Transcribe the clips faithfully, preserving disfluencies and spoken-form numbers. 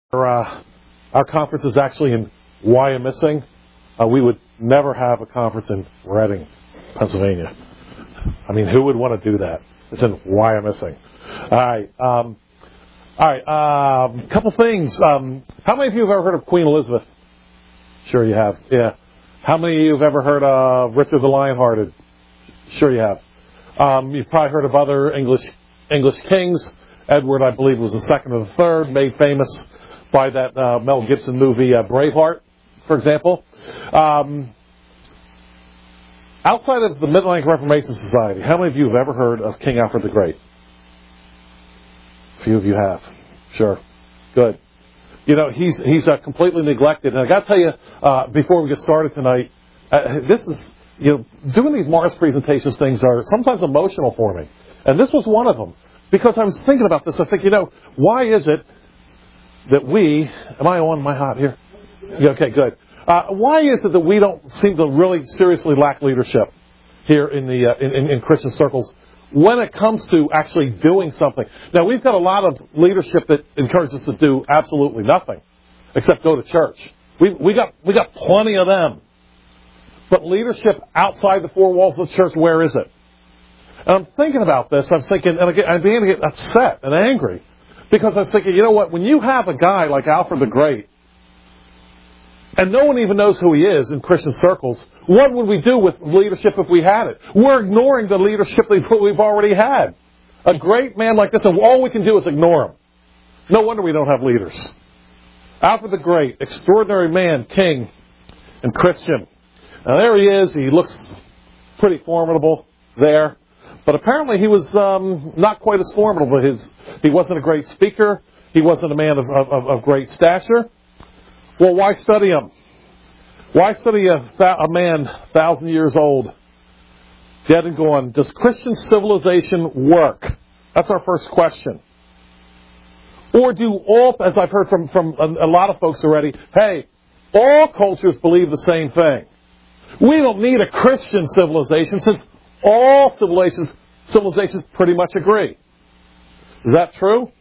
our, uh, our conference is actually in Wyomissing. Uh, we would never have a conference in Reading, Pennsylvania. I mean, who would want to do that? It's in Wyomissing. All right. Um, all right. A um, couple things. Um, how many of you have ever heard of Queen Elizabeth? Sure you have. Yeah. How many of you have ever heard of Richard the Lionhearted? Sure you have. Um, you've probably heard of other English English kings. Edward, I believe, was the second or the third, made famous by that uh, Mel Gibson movie, uh, Braveheart, for example. Um, outside of the Mid-Atlantic Reformation Society, how many of you have ever heard of King Alfred the Great? A few of you have. Sure. Good. You know, he's he's uh, completely neglected. And I got to tell you, uh, before we get started tonight, uh, this is, you know, doing these Mars presentations things are sometimes emotional for me. And this was one of them. Because I was thinking about this, I think, you know, why is it that we, am I on my hot here? Yeah, okay, good. Uh, why is it that we don't seem to really seriously lack leadership here in the uh, in, in, in Christian circles when it comes to actually doing something? Now, we've got a lot of leadership that encourages us to do absolutely nothing except go to church. We we got we got plenty of them. But leadership outside the four walls of the church, where is it? And I'm thinking about this. I'm thinking, and I, get, I began to get upset and angry because I was thinking, you know what? When you have a guy like Alfred the Great, and no one even knows who he is in Christian circles, what would we do with leadership if we had it? We're ignoring the leadership that we've already had. A great man like this, and all we can do is ignore him. No wonder we don't have leaders. Alfred the Great, extraordinary man, king, and Christian. Now there he is. He looks pretty formidable there. But apparently he was um, not quite as formidable. His, he wasn't a great speaker. He wasn't a man of, of, of great stature. Well, why study him? Why study a, a man a thousand years old, dead and gone? Does Christian civilization work? That's our first question. Or do all, as I've heard from, from a, a lot of folks already, hey, all cultures believe the same thing. We don't need a Christian civilization since all civilizations, civilizations pretty much agree. Is that true?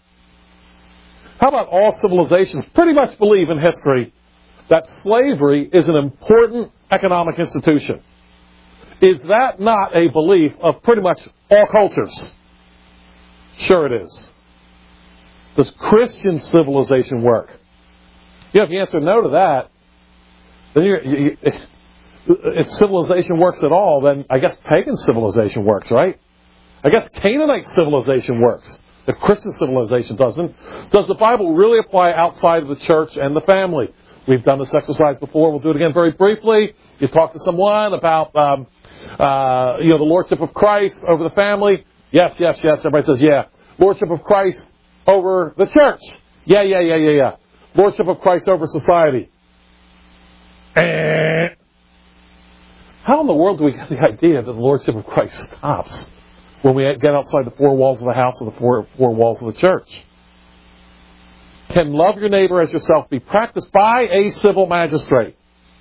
How about all civilizations pretty much believe in history that slavery is an important economic institution? Is that not a belief of pretty much all cultures? Sure it is. Does Christian civilization work? You know, if you answer no to that, then you're... You, you, if civilization works at all, then I guess pagan civilization works, right? I guess Canaanite civilization works. If Christian civilization doesn't, does the Bible really apply outside of the church and the family? We've done this exercise before. We'll do it again very briefly. You talk to someone about, um, uh, you know, the lordship of Christ over the family. Yes, yes, yes. Everybody says, yeah. Lordship of Christ over the church. Yeah, yeah, yeah, yeah, yeah. Lordship of Christ over society. Eh. How in the world do we get the idea that the Lordship of Christ stops when we get outside the four walls of the house or the four, four walls of the church? Can love your neighbor as yourself be practiced by a civil magistrate?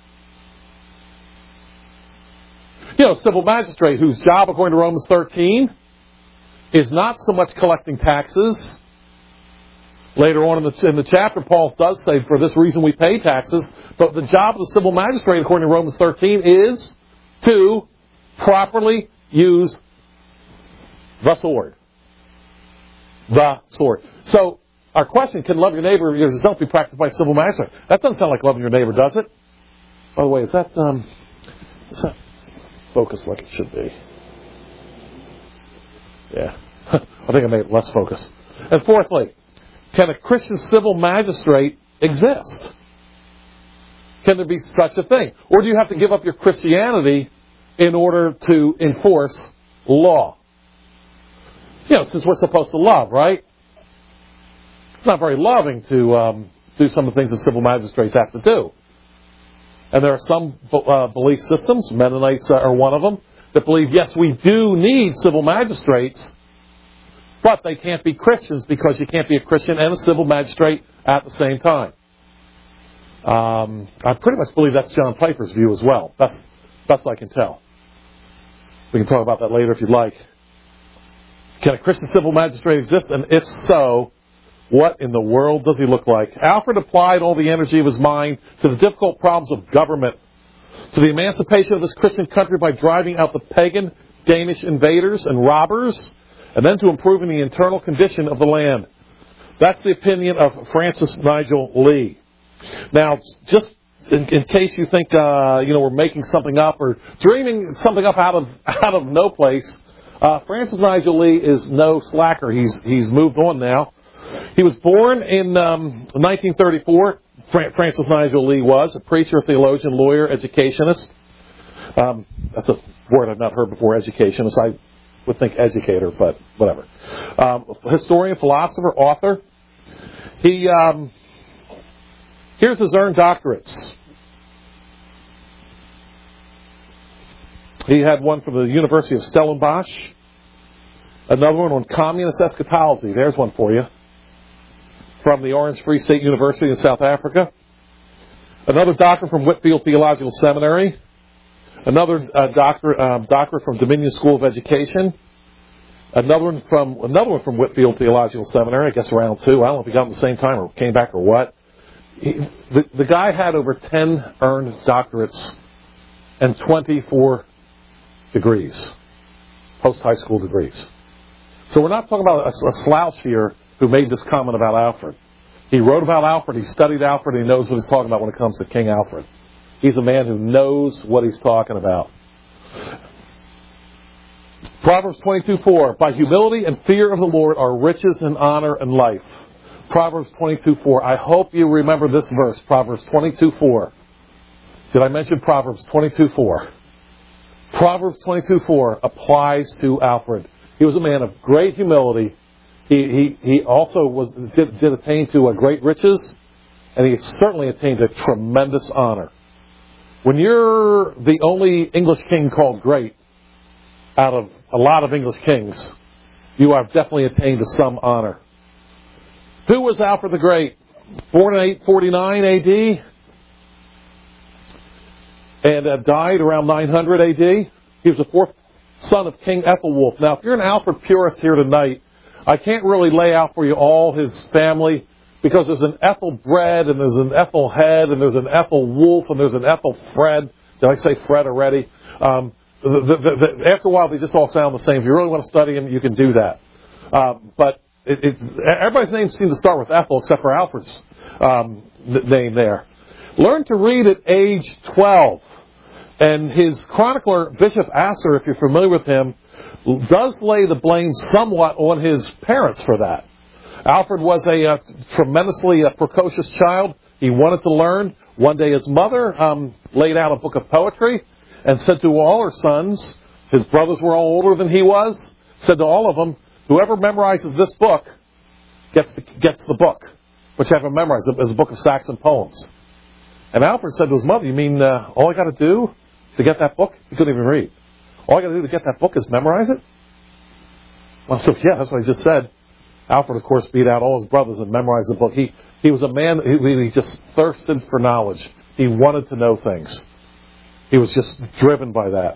You know, a civil magistrate whose job, according to Romans thirteen, is not so much collecting taxes. Later on in the, in the chapter, Paul does say, for this reason we pay taxes. But the job of the civil magistrate, according to Romans thirteen, is to properly use the sword. The sword. So, our question, can love your neighbor as yourself be practiced by a civil magistrate? That doesn't sound like loving your neighbor, does it? By the way, is that, um, is that focused like it should be? Yeah. I think I made it less focused. And fourthly, can a Christian civil magistrate exist? Can there be such a thing? Or do you have to give up your Christianity in order to enforce law? You know, since we're supposed to love, right? It's not very loving to um, do some of the things that civil magistrates have to do. And there are some uh, belief systems, Mennonites are one of them, that believe, yes, we do need civil magistrates, but they can't be Christians because you can't be a Christian and a civil magistrate at the same time. Um, I pretty much believe that's John Piper's view as well. That's best I can tell. We can talk about that later if you'd like. Can a Christian civil magistrate exist? And if so, What in the world does he look like? Alfred applied all the energy of his mind to the difficult problems of government, to the emancipation of this Christian country by driving out the pagan Danish invaders and robbers, and then to improving the internal condition of the land. That's the opinion of Francis Nigel Lee. Now, just in, in case you think, uh, you know, we're making something up or dreaming something up out of out of no place, uh, Francis Nigel Lee is no slacker. He's he's moved on now. He was born in um, nineteen thirty-four. Fra- Francis Nigel Lee was a preacher, theologian, lawyer, educationist. Um, that's a word I've not heard before, educationist. I would think educator, but whatever. Um, historian, philosopher, author. He um, here's his earned doctorates. He had one from the University of Stellenbosch. Another one on communist eschatology. There's one for you. From the Orange Free State University in South Africa. Another doctorate from Whitefield Theological Seminary. Another uh, doctorate, um, doctorate from Dominion School of Education. Another one from another one from Whitefield Theological Seminary. I guess round two. I don't know if he got them at the same time or came back or what. He, the, the guy had over ten earned doctorates and twenty-four degrees, post-high school degrees. So we're not talking about a, a slouch here who made this comment about Alfred. He wrote about Alfred, he studied Alfred, and he knows what he's talking about when it comes to King Alfred. He's a man who knows what he's talking about. Proverbs twenty-two four, by humility and fear of the Lord are riches and honor and life. Proverbs twenty-two four. I hope you remember this verse, Proverbs twenty-two four. Did I mention Proverbs twenty-two four? Proverbs twenty-two four applies to Alfred. He was a man of great humility. He he, he also was did, did attain to a great riches, and he certainly attained a tremendous honor. When you're the only English king called great out of a lot of English kings, you have definitely attained to some honor. Who was Alfred the Great? Born in eight forty-nine A D and uh, died around nine hundred A D. He was the fourth son of King Ethelwulf. Now, if you're an Alfred purist here tonight, I can't really lay out for you all his family because there's an Ethelbred and there's an Ethelhead and there's an Ethelwulf and there's an Ethelfred. Did I say Fred already? Um, the, the, the, after a while, they just all sound the same. If you really want to study them, you can do that. Uh, but it, it's, everybody's names seem to start with Ethel except for Alfred's um, name there. Learned to read at age twelve. And his chronicler, Bishop Asser, if you're familiar with him, does lay the blame somewhat on his parents for that. Alfred was a uh, tremendously uh, precocious child. He wanted to learn. One day his mother um, laid out a book of poetry and said to all her sons, his brothers were all older than he was, said to all of them, whoever memorizes this book gets the, gets the book, which I haven't memorized. It's a book of Saxon poems. And Alfred said to his mother, you mean uh, all I got to do to get that book? He couldn't even read. All I got to do to get that book is memorize it? Well, so yeah, that's what he just said. Alfred, of course, beat out all his brothers and memorized the book. He he was a man, he, he just thirsted for knowledge. He wanted to know things. He was just driven by that.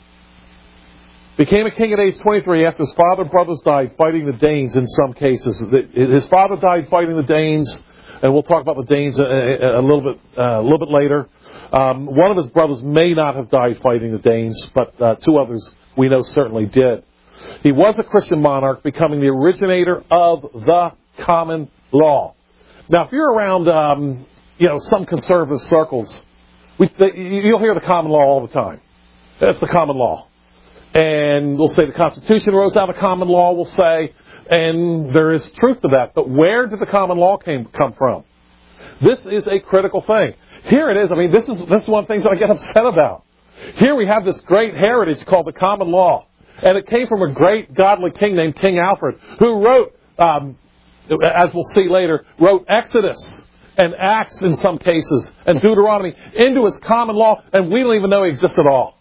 Became a king at age twenty-three after his father and brothers died fighting the Danes in some cases. His father died fighting the Danes, and we'll talk about the Danes a, a, a little bit uh, a little bit later. Um, one of his brothers may not have died fighting the Danes, but uh, two others we know certainly did. He was a Christian monarch, becoming the originator of the common law. Now, if you're around, um, you know, some conservative circles, we, they, you'll hear the common law all the time. That's the common law. And we'll say the Constitution rose out of common law, we'll say, and there is truth to that. But where did the common law came, come from? This is a critical thing. Here it is. I mean, this is, this is one of the things that I get upset about. Here we have this great heritage called the common law. And it came from a great godly king named King Alfred, who wrote, um, as we'll see later, wrote Exodus and Acts in some cases and Deuteronomy into his common law, and we don't even know he exists at all.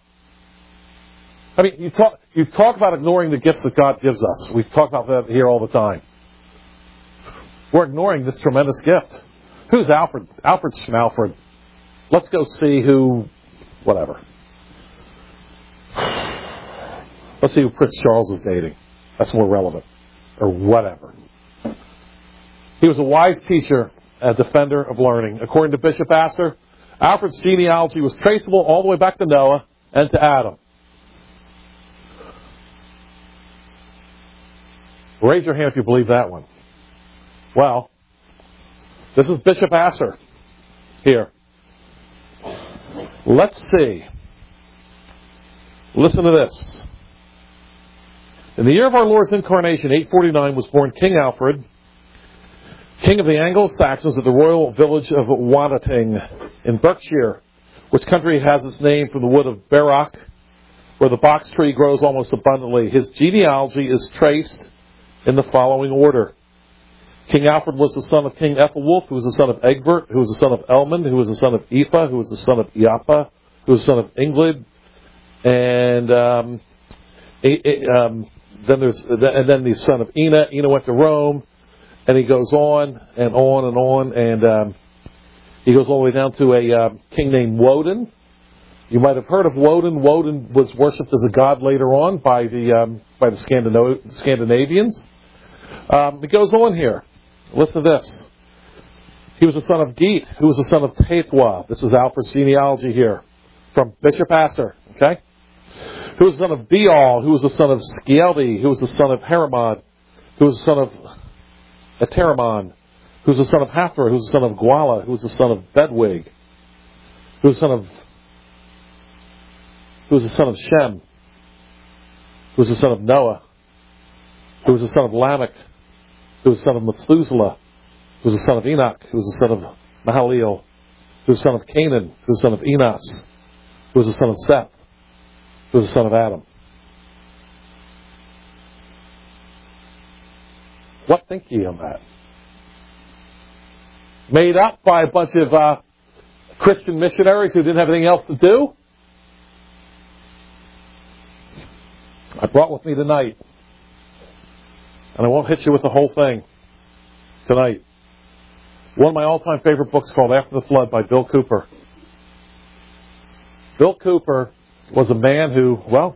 I mean, you talk, you talk about ignoring the gifts that God gives us. We talk about that here all the time. We're ignoring this tremendous gift. Who's Alfred? Alfred's Schmalford. Let's go see who, whatever. Let's see who Prince Charles is dating. That's more relevant. Or whatever. He was a wise teacher, a defender of learning. According to Bishop Asser, Alfred's genealogy was traceable all the way back to Noah and to Adam. Raise your hand if you believe that one. Well, this is Bishop Asser here. Let's see. Listen to this. In the year of our Lord's incarnation, eight forty-nine, was born King Alfred, king of the Anglo-Saxons, at the royal village of Wanting in Berkshire, which country has its name from the wood of Barrock, where the box tree grows almost abundantly. His genealogy is traced in the following order. King Alfred was the son of King Ethelwulf, who was the son of Egbert, who was the son of Elmund, who was the son of Aepa, who was the son of Eappa, who was the son of Englid, and um, um, then there's and then the son of Ina. Ina went to Rome, and he goes on and on and on, and um, he goes all the way down to a uh, king named Woden. You might have heard of Woden. Woden was worshipped as a god later on by the um, by the Scandino- Scandinavians. Um, it goes on here. Listen to this. He was the son of Geet, who was the son of Taithwa. This is Alfred's genealogy here from Bishop Asser. Okay, who was the son of Beal, who was the son of Scieldi, who was the son of Herimod, who was the son of Ateramon, who was the son of Hathor, who was the son of Gwala, who was the son of Bedwig, who was the son of who was the son of Shem, who was the son of Noah, who was the son of Lamech, who was the son of Methuselah, who was the son of Enoch, who was the son of Mahalalel, who was the son of Canaan, who was the son of Enos, who was the son of Seth, who was the son of Adam. What think ye of that? Made up by a bunch of uh, Christian missionaries who didn't have anything else to do? I brought with me tonight, and I won't hit you with the whole thing tonight, one of my all-time favorite books called After the Flood by Bill Cooper. Bill Cooper was a man who, well,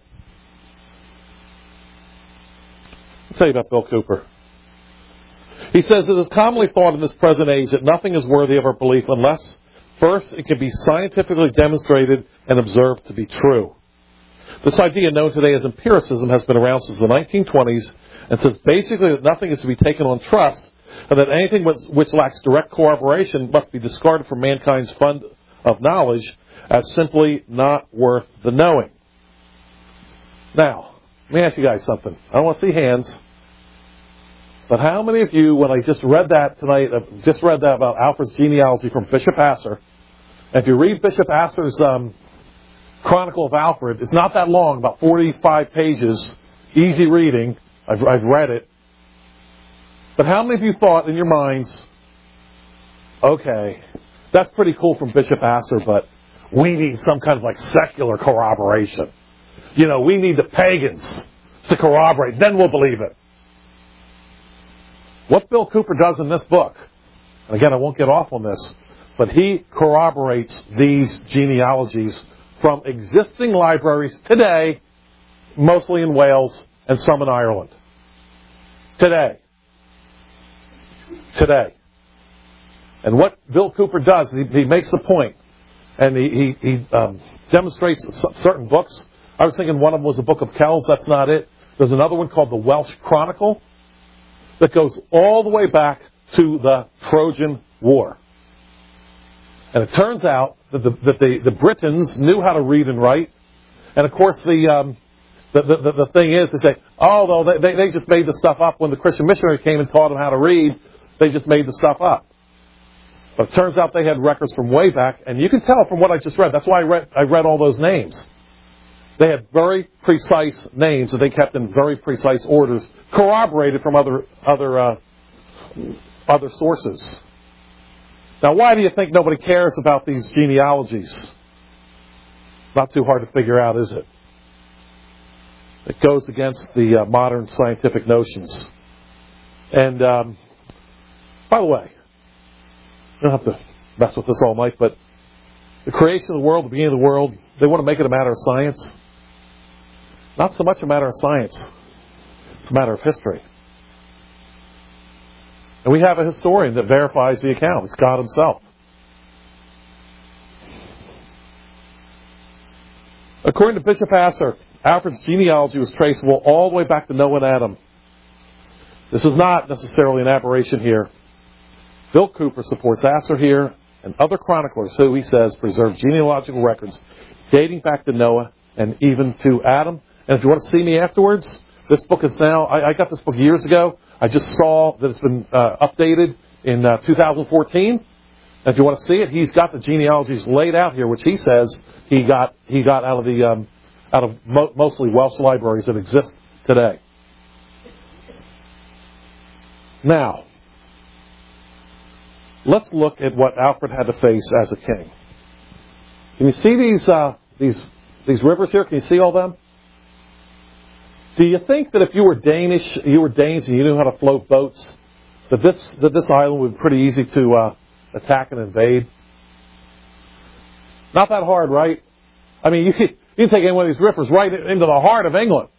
I'll tell you about Bill Cooper. He says, it is commonly thought in this present age that nothing is worthy of our belief unless, first, it can be scientifically demonstrated and observed to be true. This idea, known today as empiricism, has been around since the nineteen twenties and says basically that nothing is to be taken on trust and that anything which lacks direct corroboration must be discarded from mankind's fund of knowledge as simply not worth the knowing. Now, let me ask you guys something. I don't want to see hands, but how many of you, when I just read that tonight, uh, just read that about Alfred's genealogy from Bishop Asser, and if you read Bishop Asser's um, Chronicle of Alfred, it's not that long, about forty-five pages, easy reading. I've, I've read it. But how many of you thought in your minds, okay, that's pretty cool from Bishop Asser, but we need some kind of like secular corroboration. You know, we need the pagans to corroborate, then we'll believe it. What Bill Cooper does in this book, and again, I won't get off on this, but he corroborates these genealogies from existing libraries today, mostly in Wales and some in Ireland. Today. Today. And what Bill Cooper does, he, he makes the point, and he, he, he um, demonstrates certain books. I was thinking one of them was the Book of Kells. That's not it. There's another one called the Welsh Chronicle that goes all the way back to the Trojan War. And it turns out that the, that the, the Britons knew how to read and write. And of course, the um, the, the, the thing is, they say, oh, no, they, they just made the stuff up. When the Christian missionaries came and taught them how to read, they just made the stuff up. But it turns out they had records from way back. And you can tell from what I just read. That's why I read, I read all those names. They had very precise names that they kept in very precise orders, corroborated from other other uh, other sources. Now, why do you think nobody cares about these genealogies? Not too hard to figure out, is it? It goes against the uh, modern scientific notions. And, um, by the way, you don't have to mess with this all night, but the creation of the world, the beginning of the world, they want to make it a matter of science. Not so much a matter of science. It's a matter of history. And we have a historian that verifies the account. It's God himself. According to Bishop Asser, Alfred's genealogy was traceable all the way back to Noah and Adam. This is not necessarily an aberration here. Bill Cooper supports Asser here and other chroniclers who, he says, preserve genealogical records dating back to Noah and even to Adam. And if you want to see me afterwards, this book is now, I, I got this book years ago. I just saw that it's been uh, updated in uh, two thousand fourteen. And if you want to see it, he's got the genealogies laid out here, which he says he got he got out of the um, out of mo- mostly Welsh libraries that exist today. Now, let's look at what Alfred had to face as a king. Can you see these uh, these these rivers here? Can you see all them? Do you think that if you were Danish, you were Danes, and you knew how to float boats, that this that this island would be pretty easy to uh, attack and invade? Not that hard, right? I mean, you can, you can take any one of these rivers right into the heart of England.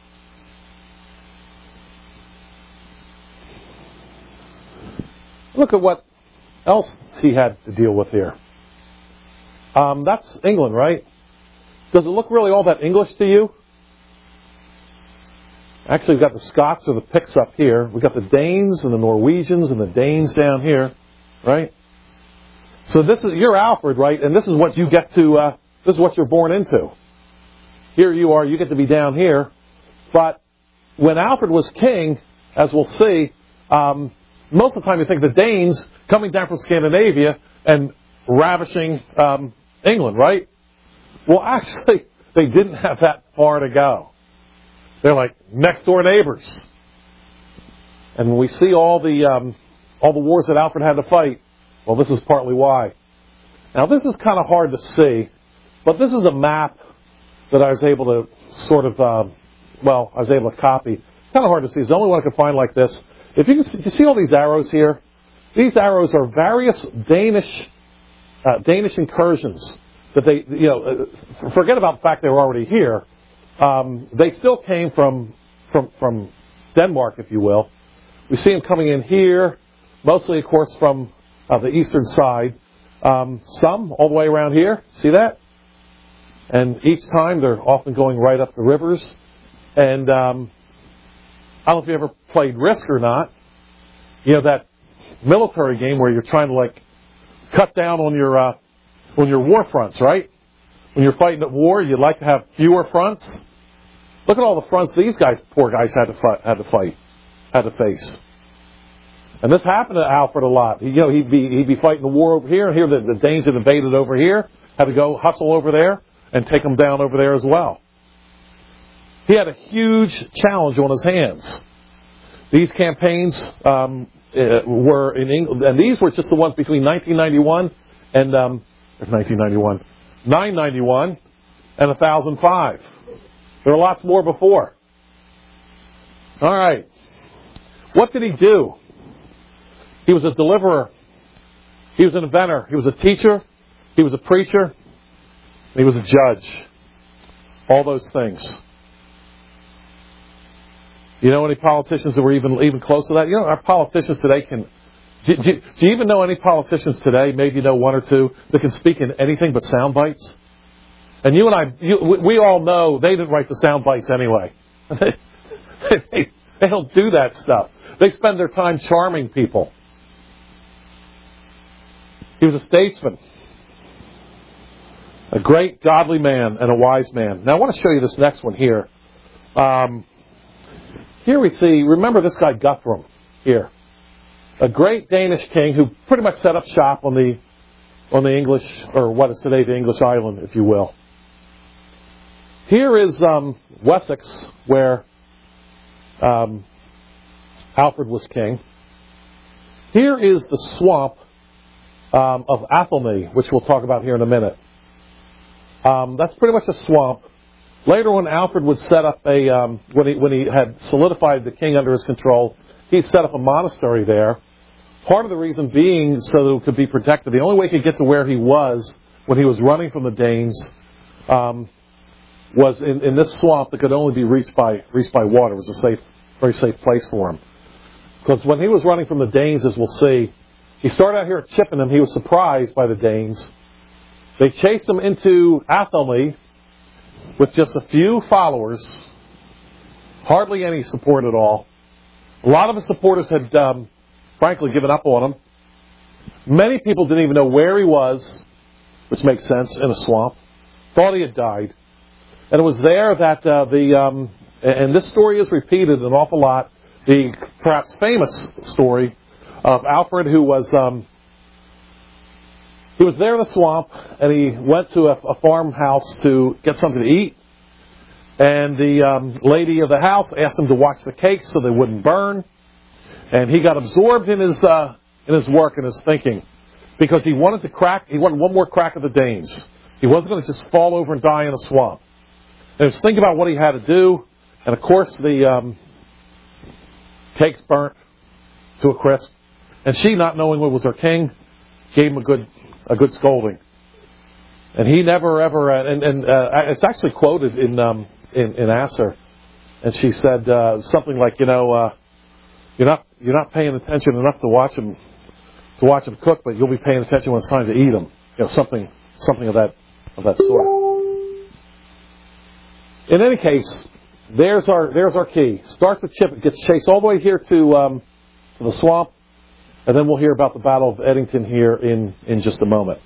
Look at what else he had to deal with here. Um, that's England, right? Does it look really all that English to you? Actually, we've got the Scots or the Picts up here. We've got the Danes and the Norwegians and the Danes down here, right? So this is, you're Alfred, right? And this is what you get to, uh, this is what you're born into. Here you are, you get to be down here. But when Alfred was king, as we'll see, um, most of the time you think the Danes coming down from Scandinavia and ravishing um, England, right? Well, actually, they didn't have that far to go. They're like next door neighbors. And when we see all the um, all the wars that Alfred had to fight, well, this is partly why. Now, this is kind of hard to see, but this is a map that I was able to sort of, uh, well, I was able to copy. Kind of hard to see. It's the only one I could find like this. If you can see, you see all these arrows here? These arrows are various Danish uh, Danish incursions that they, you know, uh, forget about the fact they were already here. Um, they still came from, from from Denmark, if you will. We see them coming in here, mostly, of course, from uh, the eastern side. Um, some all the way around here. See that? And each time they're often going right up the rivers. And um, I don't know if you ever played Risk or not. You know, that military game where you're trying to, like, cut down on your uh, on your war fronts, right? When you're fighting at war, you'd like to have fewer fronts. Look at all the fronts these guys, poor guys, had to fight, had to fight, had to face. And this happened to Alfred a lot. He, you know, he'd be he'd be fighting a war over here, and here the, the Danes had invaded over here, had to go hustle over there and take them down over there as well. He had a huge challenge on his hands. These campaigns um, uh, were in England, and these were just the ones between nineteen ninety-one and um, nineteen ninety-one. nine ninety-one and one thousand five. There are lots more before. All right. What did he do? He was a deliverer. He was an inventor. He was a teacher. He was a preacher. And he was a judge. All those things. You know any politicians that were even even close to that? You know, our politicians today can... Do, do, do you even know any politicians today, maybe you know one or two, that can speak in anything but sound bites? And you and I, you, we, we all know they didn't write the sound bites anyway. they, they, they don't do that stuff. They spend their time charming people. He was a statesman. A great, godly man and a wise man. Now I want to show you this next one here. Um, here we see, remember this guy Guthrum here. A great Danish king who pretty much set up shop on the on the English, or what is today the English island, if you will. Here is um, Wessex, where um, Alfred was king. Here is the swamp um, of Athelney, which we'll talk about here in a minute. Um, that's pretty much a swamp. Later, when Alfred would set up a, um, when he when he had solidified the king under his control, he set up a monastery there. Part of the reason being so that it could be protected. The only way he could get to where he was when he was running from the Danes um, was in, in this swamp that could only be reached by reached by water. It was a safe, very safe place for him. Because when he was running from the Danes, as we'll see, he started out here at Chippenham. He was surprised by the Danes. They chased him into Athelney with just a few followers, hardly any support at all. A lot of his supporters had, um, frankly, given up on him. Many people didn't even know where he was, which makes sense, in a swamp. Thought he had died. And it was there that uh, the, um, and this story is repeated an awful lot, the perhaps famous story of Alfred, who was, um, he was there in the swamp, and he went to a, a farmhouse to get something to eat. And the um, lady of the house asked him to watch the cakes so they wouldn't burn. And he got absorbed in his uh, in his work and his thinking, because he wanted to crack. He wanted one more crack at the Danes. He wasn't going to just fall over and die in a swamp. And he was thinking about what he had to do. And of course, the um, cakes burnt to a crisp. And she, not knowing what was her king, gave him a good a good scolding. And he never ever. Uh, and and uh, it's actually quoted in um, in, in Asser. And she said uh, something like, you know, uh, you're not you're not paying attention enough to watch him to watch him cook, but you'll be paying attention when it's time to eat him. You know, something something of that of that sort. In any case, there's our there's our key. Starts with Chip, gets chased all the way here to um, to the swamp, and then we'll hear about the Battle of Edington here in, in just a moment.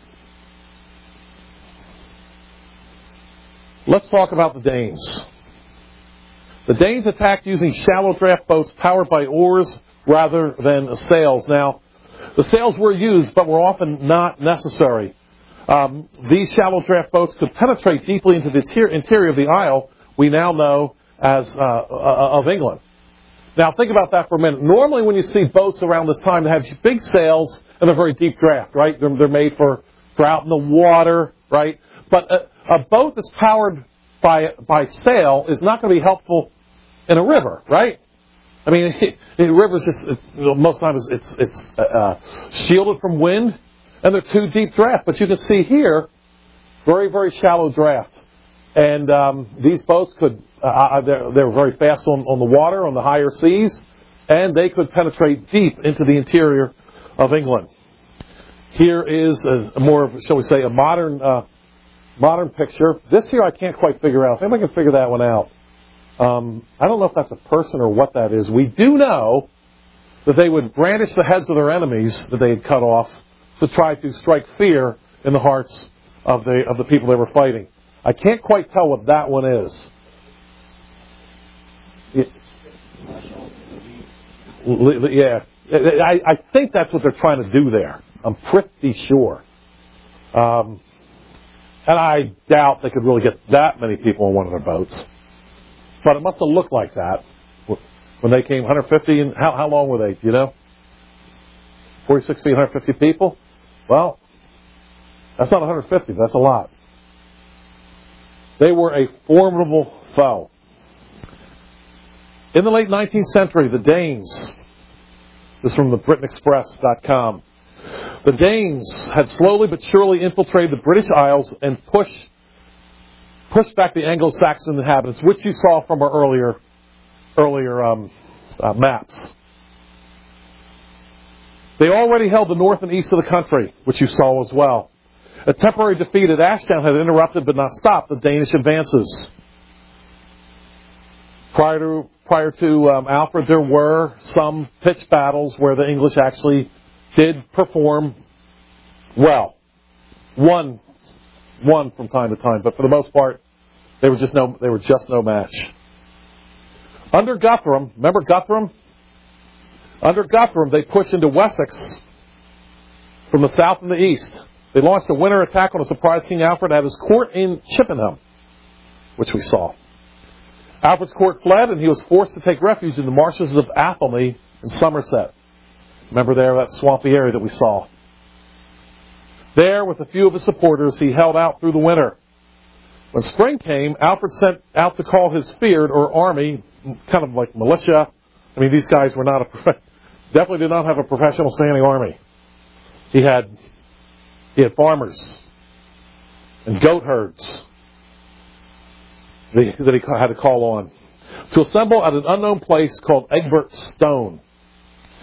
Let's talk about the Danes. The Danes attacked using shallow draft boats powered by oars rather than sails. Now, the sails were used, but were often not necessary. Um, these shallow draft boats could penetrate deeply into the interior of the Isle, we now know as uh, uh, of England. Now, think about that for a minute. Normally, when you see boats around this time, they have big sails and they're very deep draft, right? They're, they're made for, for out in the water, right? But a, a boat that's powered by by sail is not going to be helpful in a river, right? I mean, the river's just, it's, you know, most times it's it's uh, shielded from wind, and they're too deep draft. But you can see here, very, very shallow draft. And um, these boats could, uh, they're, they're very fast on, on the water, on the higher seas, and they could penetrate deep into the interior of England. Here is a, a more, shall we say, a modern uh, modern picture. This here I can't quite figure out. If anybody can figure that one out. Um, I don't know if that's a person or what that is. We do know that they would brandish the heads of their enemies that they had cut off to try to strike fear in the hearts of the of the people they were fighting. I can't quite tell what that one is. Yeah, I, I think that's what they're trying to do there. I'm pretty sure. Um, and I doubt they could really get that many people on one of their boats. But it must have looked like that when they came one hundred fifty. And how, how long were they? Do you know? forty-six feet, one hundred fifty people? Well, that's not one hundred fifty. That's a lot. They were a formidable foe. In the late nineteenth century, the Danes, this is from the Britain Express dot com, the Danes had slowly but surely infiltrated the British Isles and pushed pushed back the Anglo-Saxon inhabitants, which you saw from our earlier earlier um, uh, maps. They already held the north and east of the country, which you saw as well. A temporary defeat at Ashdown had interrupted but not stopped the Danish advances. Prior to prior to um, Alfred, there were some pitched battles where the English actually did perform well. One, one from time to time, but for the most part, they were just no they were just no match. Under Guthrum, remember Guthrum? Under Guthrum, they pushed into Wessex from the south and the east. They launched a winter attack on a surprise King Alfred at his court in Chippenham, which we saw. Alfred's court fled, and he was forced to take refuge in the marshes of Athelney in Somerset. Remember there, that swampy area that we saw. There, with a few of his supporters, he held out through the winter. When spring came, Alfred sent out to call his fyrd, or army, kind of like militia. I mean, these guys were not a definitely did not have a professional standing army. He had he had farmers and goat herds that he had to call on to assemble at an unknown place called Egbert Stone.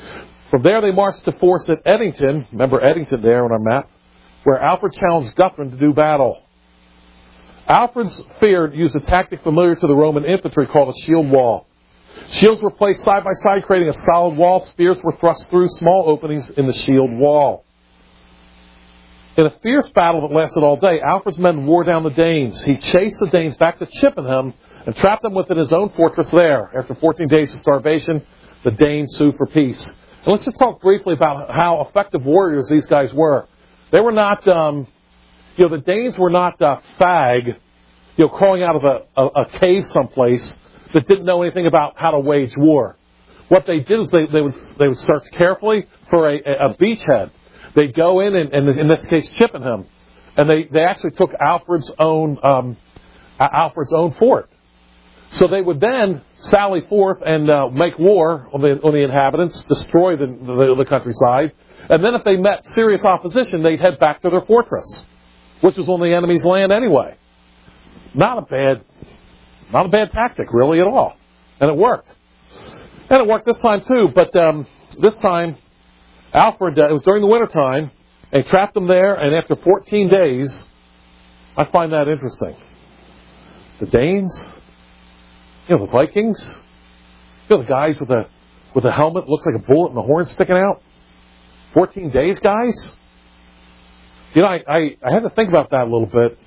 From there they marched to force at Edington. Remember Edington there on our map, where Alfred challenged Guthrum to do battle. Alfred's feared used a tactic familiar to the Roman infantry called a shield wall. Shields were placed side by side, creating a solid wall. Spears were thrust through small openings in the shield wall. In a fierce battle that lasted all day, Alfred's men wore down the Danes. He chased the Danes back to Chippenham and trapped them within his own fortress there. After fourteen days of starvation, the Danes sued for peace. And let's just talk briefly about how effective warriors these guys were. They were not, um, you know, the Danes were not uh, fag, you know, crawling out of a, a, a cave someplace that didn't know anything about how to wage war. What they did is they, they would they would search carefully for a, a beachhead. They'd go in, and, and in this case, Chippenham, and they, they actually took Alfred's own um, Alfred's own fort. So they would then sally forth and uh, make war on the on the inhabitants, destroy the, the the countryside, and then if they met serious opposition, they'd head back to their fortress, which was on the enemy's land anyway. Not a bad, not a bad tactic, really, at all, and it worked. And it worked this time too, but um, this time, Alfred, uh, it was during the wintertime, and he trapped them there, and after fourteen days, I find that interesting. The Danes, you know, the Vikings, you know, the guys with a with a helmet, looks like a bullet and the horn sticking out. fourteen days, guys? You know, I, I, I had to think about that a little bit.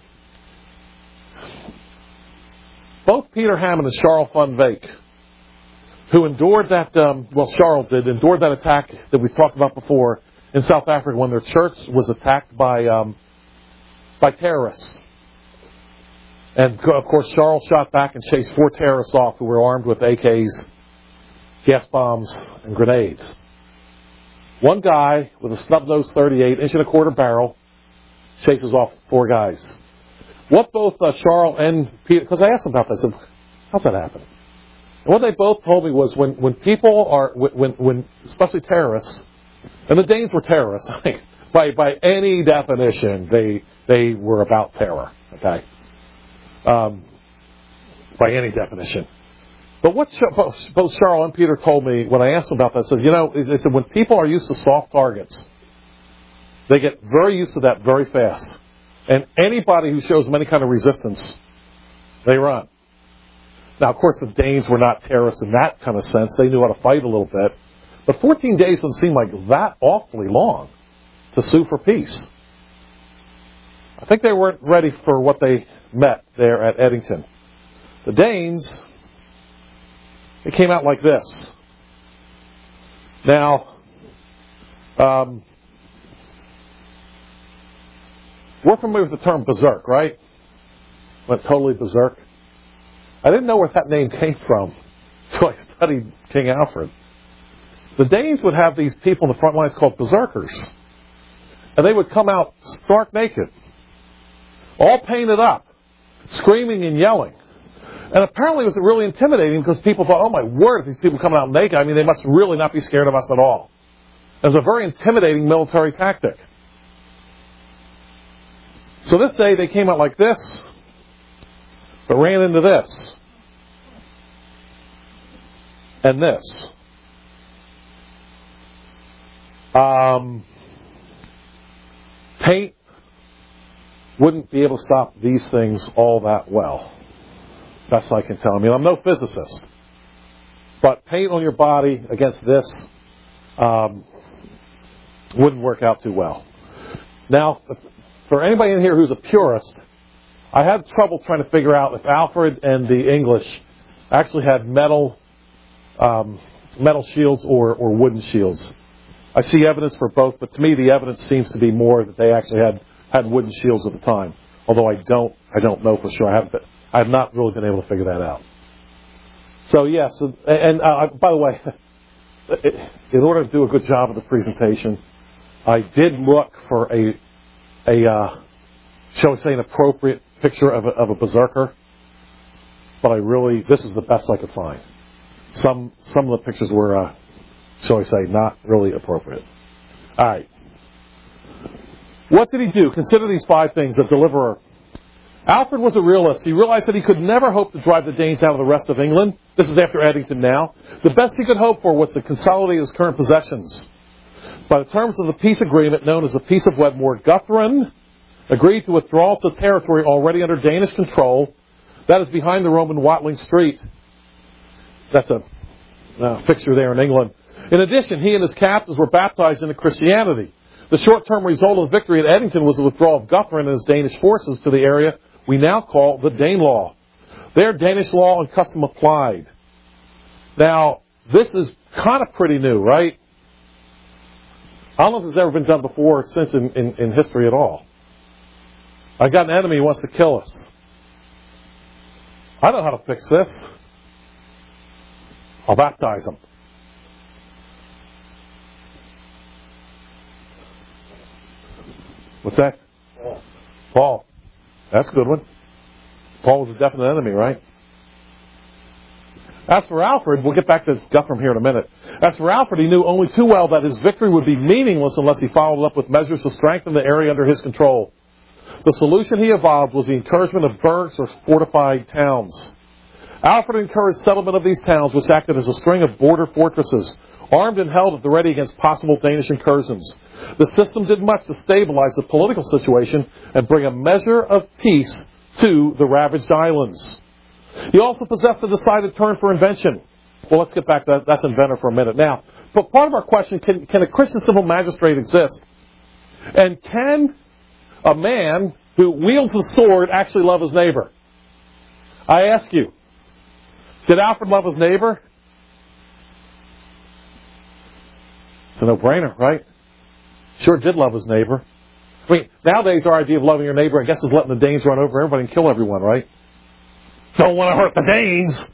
Both Peter Hammond and Charles van Wyk, who endured that, um, well, Charles did, endured that attack that we talked about before in South Africa when their church was attacked by um, by terrorists. And, of course, Charles shot back and chased four terrorists off who were armed with A Ks, gas bombs, and grenades. One guy with a snub-nosed thirty-eight, inch and a quarter barrel, chases off four guys. What both uh, Charles and Peter, because I asked them about this, I said, how's that happen? And what they both told me was when, when people are, when, when especially terrorists, and the Danes were terrorists, I think, by, by any definition, they, they were about terror, okay? Um, by any definition. But what both Charles and Peter told me when I asked them about that, says, you know, they said when people are used to soft targets, they get very used to that very fast. And anybody who shows them any kind of resistance, they run. Now, of course, the Danes were not terrorists in that kind of sense. They knew how to fight a little bit. But fourteen days doesn't seem like that awfully long to sue for peace. I think they weren't ready for what they met there at Edington. The Danes, it came out like this. Now, um, we're familiar with the term berserk, right? Went totally berserk. I didn't know where that name came from until I studied King Alfred. The Danes would have these people in the front lines called berserkers. And they would come out stark naked, all painted up, screaming and yelling. And apparently it was really intimidating because people thought, oh my word, if these people coming out naked, I mean, they must really not be scared of us at all. It was a very intimidating military tactic. So this day they came out like this, but ran into this. And this. Um, paint wouldn't be able to stop these things all that well. Best I can tell. I mean, I'm no physicist. But paint on your body against this um, wouldn't work out too well. Now, for anybody in here who's a purist, I had trouble trying to figure out if Alfred and the English actually had metal um, metal shields or, or wooden shields. I see evidence for both, but to me the evidence seems to be more that they actually had, had wooden shields at the time. Although I don't I don't know for sure. I haven't I have not really been able to figure that out. So yes, yeah, so, and uh, by the way, in order to do a good job of the presentation, I did look for a a uh, shall we say an appropriate picture of a, of a berserker, but I really this is the best I could find. Some some of the pictures were, uh, shall we say, not really appropriate. All right. What did he do? Consider these five things: a deliverer. Alfred was a realist. He realized that he could never hope to drive the Danes out of the rest of England. This is after Edington now. The best he could hope for was to consolidate his current possessions. By the terms of the peace agreement known as the Peace of Wedmore, Guthrum agreed to withdraw to territory already under Danish control. That is behind the Roman Watling Street. That's a uh, fixture there in England. In addition, he and his captains were baptized into Christianity. The short-term result of the victory at Edington was the withdrawal of Guthrum and his Danish forces to the area we now call the Danelaw. There, Danish law and custom applied. Now, this is kind of pretty new, right? I don't know if this has ever been done before or since in, in, in history at all. I got an enemy who wants to kill us. I know how to fix this. I'll baptize him. What's that? Paul. Paul. That's a good one. Paul was a definite enemy, right? As for Alfred, we'll get back to Guthrum here in a minute. As for Alfred, he knew only too well that his victory would be meaningless unless he followed up with measures to strengthen the area under his control. The solution he evolved was the encouragement of burghs or fortified towns. Alfred encouraged settlement of these towns, which acted as a string of border fortresses, armed and held at the ready against possible Danish incursions. The system did much to stabilize the political situation and bring a measure of peace to the ravaged islands. He also possessed a decided turn for invention. Well, let's get back to that. That's inventor for a minute. Now, but part of our question, can, can a Christian civil magistrate exist? And can a man who wields a sword actually love his neighbor? I ask you, did Alfred love his neighbor? It's a no-brainer, right? Sure did love his neighbor. I mean, nowadays our idea of loving your neighbor, I guess, is letting the Danes run over everybody and kill everyone, right? Don't want to hurt the Danes.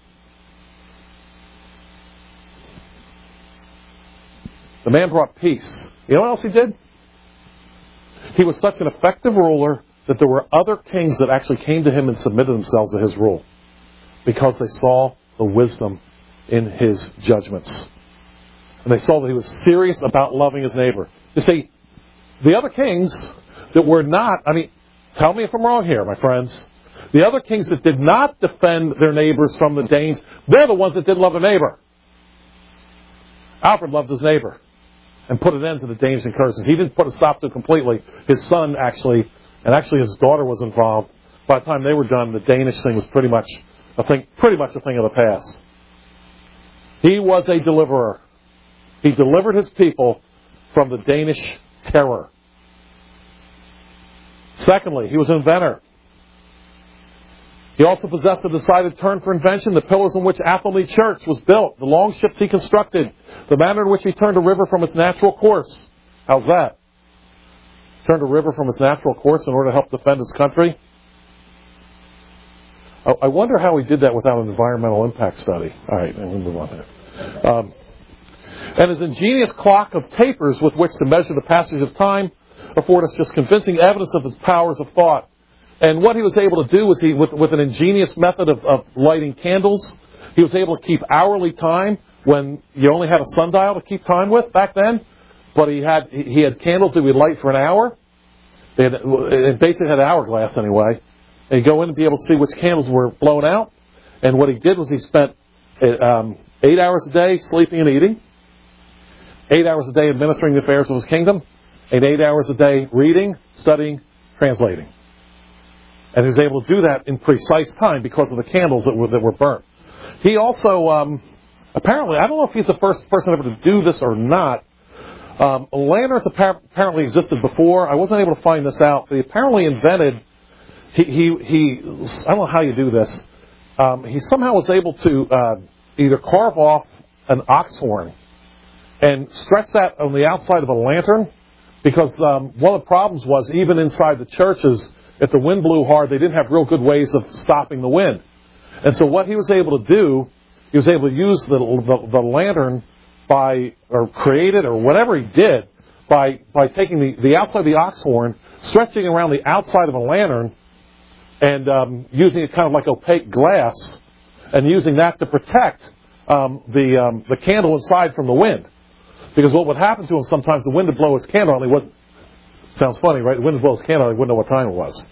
The man brought peace. You know what else he did? He was such an effective ruler that there were other kings that actually came to him and submitted themselves to his rule because they saw the wisdom in his judgments. And they saw that he was serious about loving his neighbor. You see, the other kings that were not, I mean, tell me if I'm wrong here, my friends. The other kings that did not defend their neighbors from the Danes, they're the ones that didn't love their neighbor. Alfred loved his neighbor and put an end to the Danish incursions. He didn't put a stop to it completely. His son actually, and actually his daughter was involved. By the time they were done, the Danish thing was pretty much a thing, pretty much a thing of the past. He was a deliverer. He delivered his people from the Danish terror. Secondly, he was an inventor. He also possessed a decided turn for invention. The pillars on which Athelney Church was built, the long ships he constructed, the manner in which he turned a river from its natural course. How's that? Turned a river from its natural course in order to help defend his country? I wonder how he did that without an environmental impact study. All right, we'll move on there. Um, and his ingenious clock of tapers with which to measure the passage of time afford us just convincing evidence of his powers of thought. And what he was able to do was he, with, with an ingenious method of, of lighting candles, he was able to keep hourly time when you only had a sundial to keep time with back then. But he had he had candles that would light for an hour. They had, it basically had an hourglass anyway. And he'd go in and be able to see which candles were blown out. And what he did was he spent um, eight hours a day sleeping and eating, eight hours a day administering the affairs of his kingdom, and eight hours a day reading, studying, translating. And he was able to do that in precise time because of the candles that were that were burnt. He also, um, apparently, I don't know if he's the first person ever to do this or not. Um, lanterns apparently existed before. I wasn't able to find this out. But he apparently invented, he, he, he I don't know how you do this. Um, he somehow was able to uh, either carve off an ox horn and stretch that on the outside of a lantern. Because um, one of the problems was, even inside the churches, if the wind blew hard, they didn't have real good ways of stopping the wind. And so what he was able to do, he was able to use the, the, the lantern by, or create it, or whatever he did, by, by taking the, the outside of the ox horn, stretching around the outside of a lantern, and um, using it kind of like opaque glass, and using that to protect um, the, um, the candle inside from the wind. Because what would happen to him sometimes, the wind would blow his candle, and he wouldn't. Sounds funny, right? The wind would blow his candle, and he wouldn't know what time it was.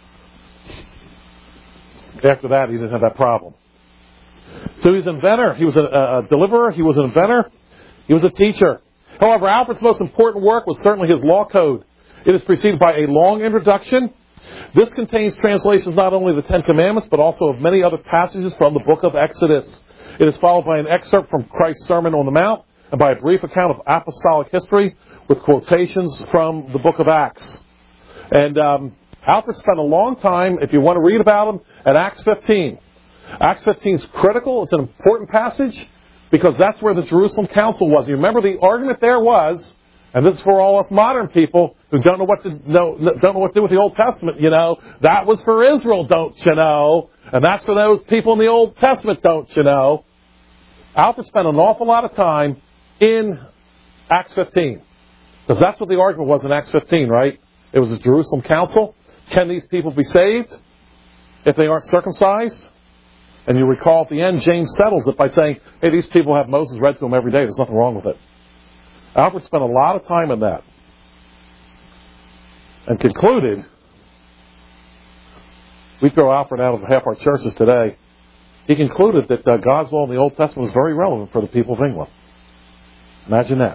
After that, he didn't have that problem. So he was an inventor. He was a, a deliverer. He was an inventor. He was a teacher. However, Alfred's most important work was certainly his law code. It is preceded by a long introduction. This contains translations not only of the Ten Commandments, but also of many other passages from the book of Exodus. It is followed by an excerpt from Christ's Sermon on the Mount, and by a brief account of apostolic history with quotations from the book of Acts. And um, Alfred spent a long time, if you want to read about him, at Acts fifteen. Acts fifteen is critical. It's an important passage because that's where the Jerusalem Council was. You remember the argument there was, and this is for all us modern people who don't know what to know, don't know what to do with the Old Testament, you know, that was for Israel, don't you know? And that's for those people in the Old Testament, don't you know? Alfred spent an awful lot of time in Acts fifteen. Because that's what the argument was in Acts fifteen, right? It was a Jerusalem Council. Can these people be saved if they aren't circumcised? And you recall at the end, James settles it by saying, hey, these people have Moses read to them every day. There's nothing wrong with it. Alfred spent a lot of time in that. And concluded, we throw Alfred out of half our churches today. He concluded that uh, God's law in the Old Testament was very relevant for the people of England. Imagine that.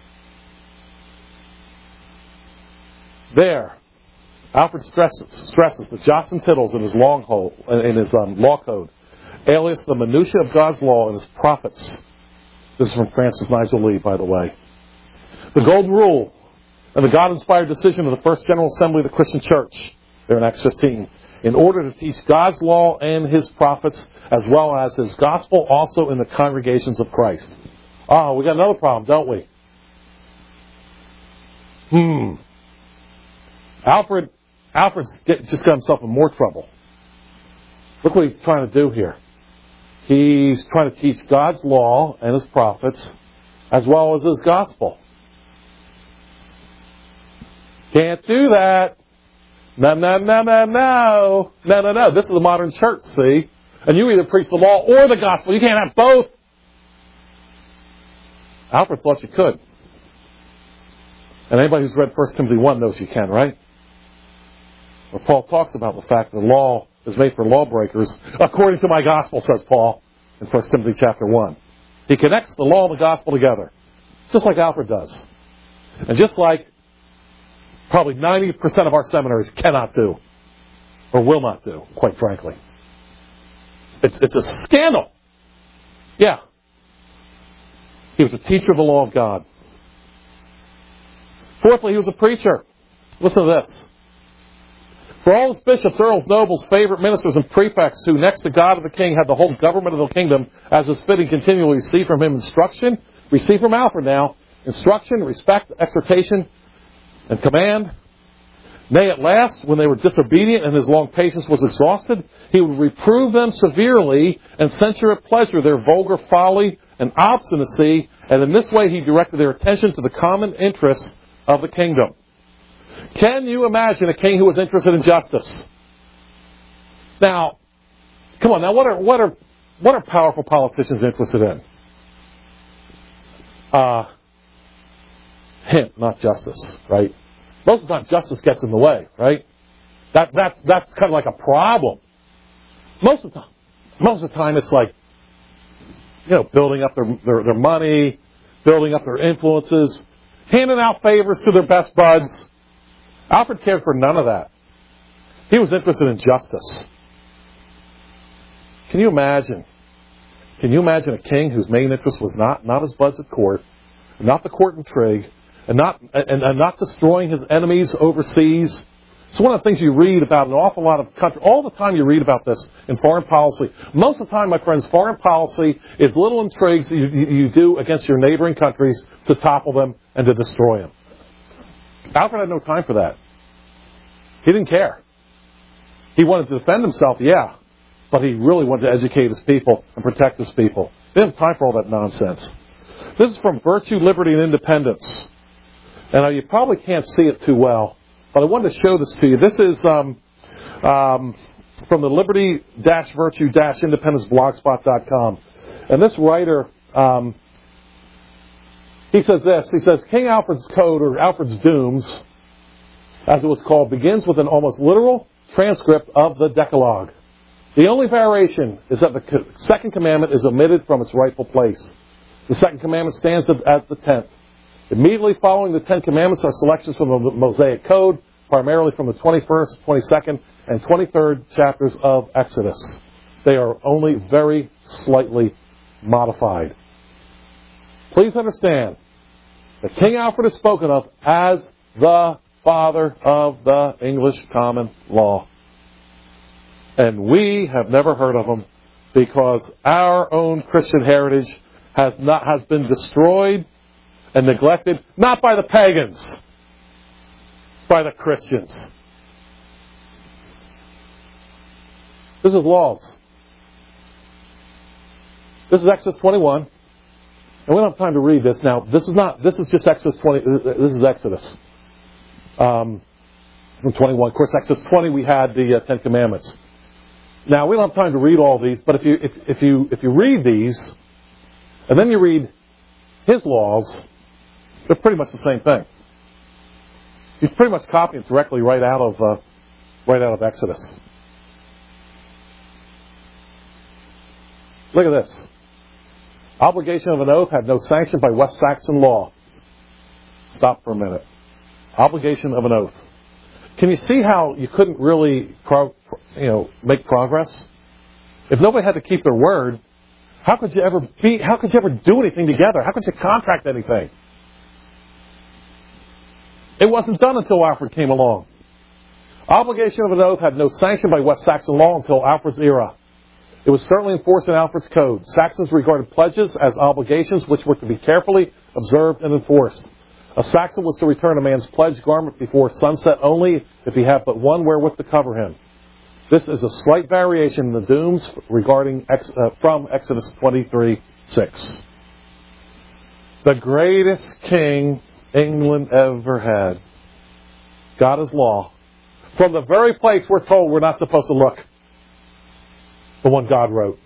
There, Alfred stresses, stresses the jots and tittles in his long hole, in his um, law code, alias the minutiae of God's law and his prophets. This is from Francis Nigel Lee, by the way. The Golden Rule and the God-inspired decision of the First General Assembly of the Christian Church, there in Acts fifteen, in order to teach God's law and his prophets, as well as his gospel, also in the congregations of Christ. Oh, we got another problem, don't we? Hmm. Alfred, Alfred's get, just got himself in more trouble. Look what he's trying to do here. He's trying to teach God's law and his prophets, as well as his gospel. Can't do that. No, no, no, no, no. No, no, no. This is the modern church, see? And you either preach the law or the gospel. You can't have both. Alfred thought you could. And anybody who's read First Timothy one knows you can, right? Where Paul talks about the fact that the law is made for lawbreakers, according to my gospel, says Paul in First Timothy chapter one. He connects the law and the gospel together, just like Alfred does. And just like probably ninety percent of our seminaries cannot do, or will not do, quite frankly. It's, it's a scandal. Yeah. He was a teacher of the law of God. Fourthly, he was a preacher. Listen to this. For all his bishops, earls, nobles, favorite ministers, and prefects who, next to God and the king, had the whole government of the kingdom, as is fitting, continually receive from him instruction, receive from Alfred now, instruction, respect, exhortation, and command. Nay, at last, when they were disobedient and his long patience was exhausted, he would reprove them severely and censure at pleasure their vulgar folly and obstinacy, and in this way he directed their attention to the common interests of the kingdom. Can you imagine a king who was interested in justice? Now, come on, now what are what are what are powerful politicians interested in? Uh hint, not justice, right? Most of the time justice gets in the way, right? That that's that's kind of like a problem. Most of the time. Most of the time it's like, you know, building up their their, their money, building up their influences, handing out favors to their best buds. Alfred cared for none of that. He was interested in justice. Can you imagine? Can you imagine a king whose main interest was not, not his buds at court, not the court intrigue, and not and, and not destroying his enemies overseas? It's one of the things you read about in an awful lot of countries. All the time you read about this in foreign policy. Most of the time, my friends, foreign policy is little intrigues you, you, you do against your neighboring countries to topple them and to destroy them. Alfred had no time for that. He didn't care. He wanted to defend himself, yeah, but he really wanted to educate his people and protect his people. He didn't have time for all that nonsense. This is from Virtue, Liberty, and Independence. And you probably can't see it too well, but I wanted to show this to you. This is um, um, from the Liberty Virtue Independence blogspot dot com. And this writer, um, he says this. He says, King Alfred's Code, or Alfred's Dooms, as it was called, begins with an almost literal transcript of the Decalogue. The only variation is that the second commandment is omitted from its rightful place. The second commandment stands at the tenth. Immediately following the Ten Commandments are selections from the Mosaic Code, primarily from the twenty-first, twenty-second, and twenty-third chapters of Exodus. They are only very slightly modified. Please understand that King Alfred is spoken of as the father of the English common law. And we have never heard of him because our own Christian heritage has not has been destroyed and neglected, not by the pagans, by the Christians. This is laws. This is Exodus twenty-one. And we don't have time to read this now. This is not, this is just Exodus twenty, this is Exodus. Um, from twenty-one. Of course, Exodus twenty, we had the uh, Ten Commandments. Now, we don't have time to read all these, but if you, if, if you, if you read these, and then you read his laws, they're pretty much the same thing. He's pretty much copying directly right out of, uh, right out of Exodus. Look at this. Obligation of an oath had no sanction by West Saxon law. Stop for a minute. Obligation of an oath. Can you see how you couldn't really, pro, you know, make progress? If nobody had to keep their word, how could you ever be? How could you ever do anything together? How could you contract anything? It wasn't done until Alfred came along. Obligation of an oath had no sanction by West Saxon law until Alfred's era. It was certainly enforced in Alfred's code. Saxons regarded pledges as obligations which were to be carefully observed and enforced. A Saxon was to return a man's pledged garment before sunset only if he had but one wherewith to cover him. This is a slight variation in the dooms regarding ex, uh, from Exodus twenty-three six. The greatest king England ever had got his law from the very place we're told we're not supposed to look. The one God wrote.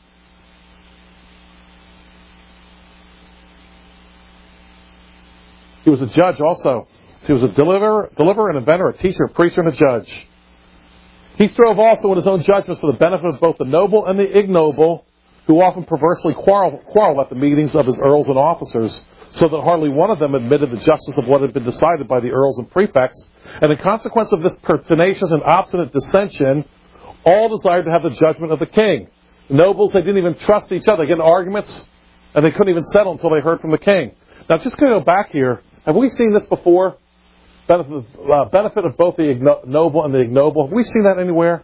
He was a judge also. He was a deliverer, deliverer, an inventor, a teacher, a preacher, and a judge. He strove also in his own judgments for the benefit of both the noble and the ignoble, who often perversely quarrel, quarrel at the meetings of his earls and officers, so that hardly one of them admitted the justice of what had been decided by the earls and prefects. And in consequence of this pertinacious and obstinate dissension, all desired to have the judgment of the king. The nobles, they didn't even trust each other. They get in arguments, and they couldn't even settle until they heard from the king. Now, just going to go back here. Have we seen this before? Benefit, uh, benefit of both the igno- noble and the ignoble. Have we seen that anywhere?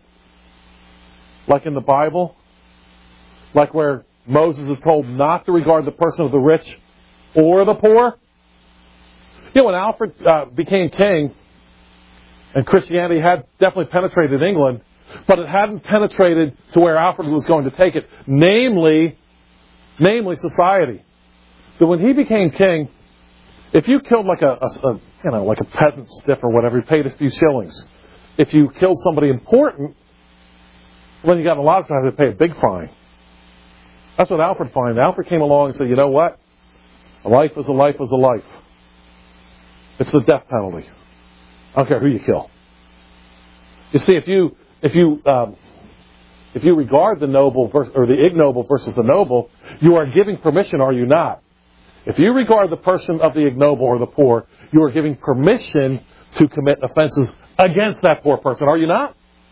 Like in the Bible? Like where Moses is told not to regard the person of the rich or the poor? You know, when Alfred uh, became king, and Christianity had definitely penetrated England, but it hadn't penetrated to where Alfred was going to take it, namely, namely society. So when he became king, if you killed like a, a, a you know like a peasant stiff or whatever, you paid a few shillings. If you killed somebody important, well, then you got a lot of times to pay a big fine. That's what Alfred found. Alfred came along and said, you know what? A life is a life is a life. It's the death penalty. I don't care who you kill. You see, if you if you um, if you regard the noble versus, or the ignoble versus the noble, you are giving permission, are you not? If you regard the person of the ignoble or the poor, you are giving permission to commit offenses against that poor person, are you not?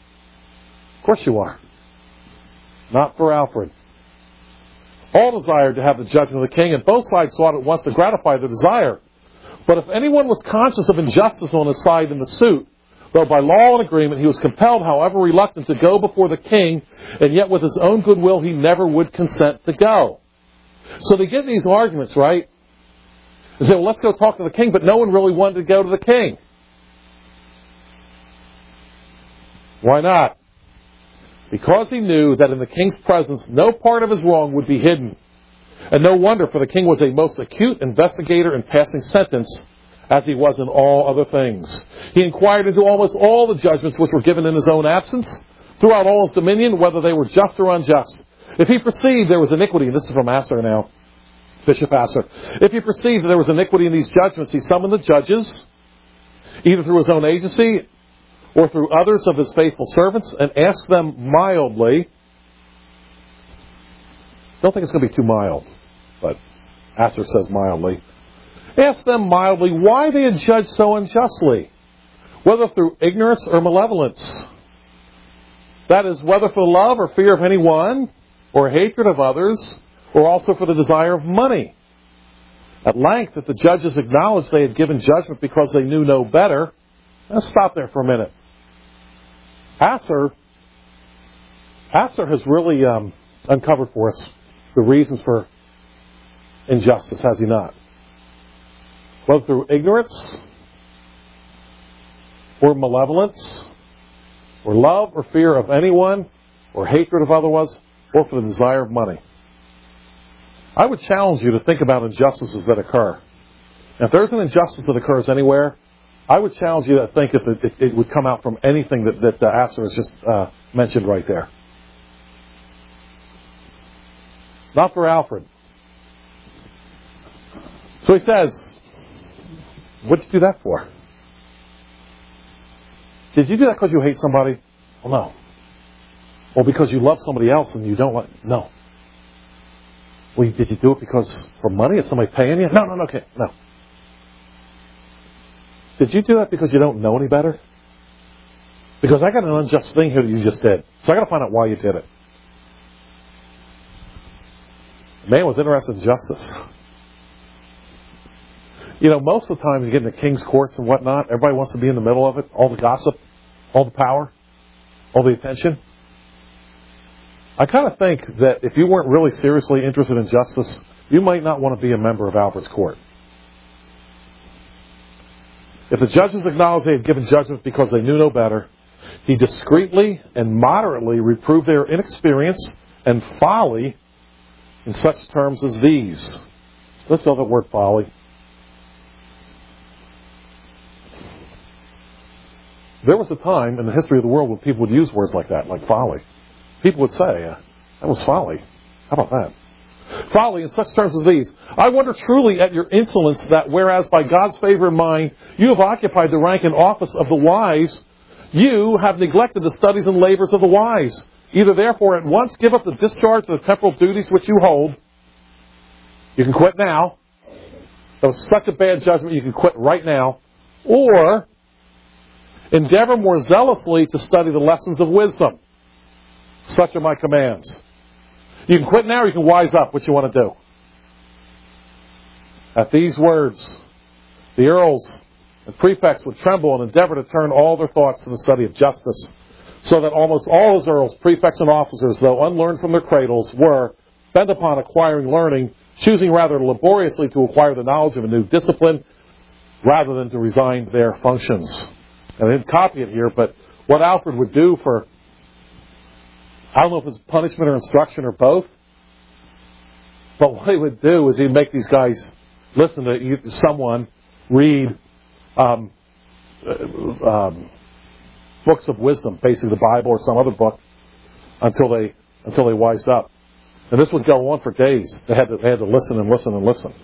Of course you are. Not for Alfred. All desired to have the judgment of the king, and both sides sought at once to gratify their desire. But if anyone was conscious of injustice on his side in the suit, though by law and agreement he was compelled, however reluctant, to go before the king, and yet with his own goodwill he never would consent to go. So they get these arguments, right? They say, well, let's go talk to the king, but no one really wanted to go to the king. Why not? Because he knew that in the king's presence no part of his wrong would be hidden. And no wonder, for the king was a most acute investigator in passing sentence, as he was in all other things. He inquired into almost all the judgments which were given in his own absence, throughout all his dominion, whether they were just or unjust. If he perceived there was iniquity, and this is from Asser now, Bishop Asser. If he perceived that there was iniquity in these judgments, he summoned the judges, either through his own agency or through others of his faithful servants, and asked them mildly. Don't think it's going to be too mild, but Asser says mildly. Ask them mildly why they had judged so unjustly, whether through ignorance or malevolence. That is, whether for love or fear of anyone, or hatred of others, or also for the desire of money. At length, if the judges acknowledged they had given judgment because they knew no better, let's stop there for a minute. Asser, Asser has really um, uncovered for us the reasons for injustice, has he not? Whether through ignorance, or malevolence, or love or fear of anyone, or hatred of others, or for the desire of money. I would challenge you to think about injustices that occur. And if there's an injustice that occurs anywhere, I would challenge you to think if it, it, it would come out from anything that, that uh, Asser has just uh, mentioned right there. Not for Alfred. So he says, what did you do that for? Did you do that because you hate somebody? Well, no. Or because you love somebody else and you don't like... No. Well, did you do it because for money? Is somebody paying you? No, no, no, okay, no. Did you do that because you don't know any better? Because I got an unjust thing here that you just did. So I got to find out why you did it. The man was interested in justice. You know, most of the time you get into king's courts and whatnot, everybody wants to be in the middle of it. All the gossip, all the power, all the attention. I kind of think that if you weren't really seriously interested in justice, you might not want to be a member of Alfred's court. If the judges acknowledged they had given judgment because they knew no better, he discreetly and moderately reproved their inexperience and folly in such terms as these. Let's know the word folly. There was a time in the history of the world when people would use words like that, like folly. People would say, uh, that was folly. How about that? Folly in such terms as these. I wonder truly at your insolence that whereas by God's favor in mind you have occupied the rank and office of the wise, you have neglected the studies and labors of the wise. Either therefore at once give up the discharge of the temporal duties which you hold. You can quit now. That was such a bad judgment, you can quit right now. Or endeavor more zealously to study the lessons of wisdom. Such are my commands. You can quit now or you can wise up what you want to do. At these words, the earls and prefects would tremble and endeavor to turn all their thoughts to the study of justice, so that almost all his earls, prefects, and officers, though unlearned from their cradles, were bent upon acquiring learning, choosing rather laboriously to acquire the knowledge of a new discipline rather than to resign their functions. And I didn't copy it here, but what Alfred would do for, I don't know if it's punishment or instruction or both, but what he would do is he'd make these guys listen to someone read um, um, books of wisdom, basically the Bible or some other book, until they until they wised up. And this would go on for days. They had to, they had to listen and listen and listen.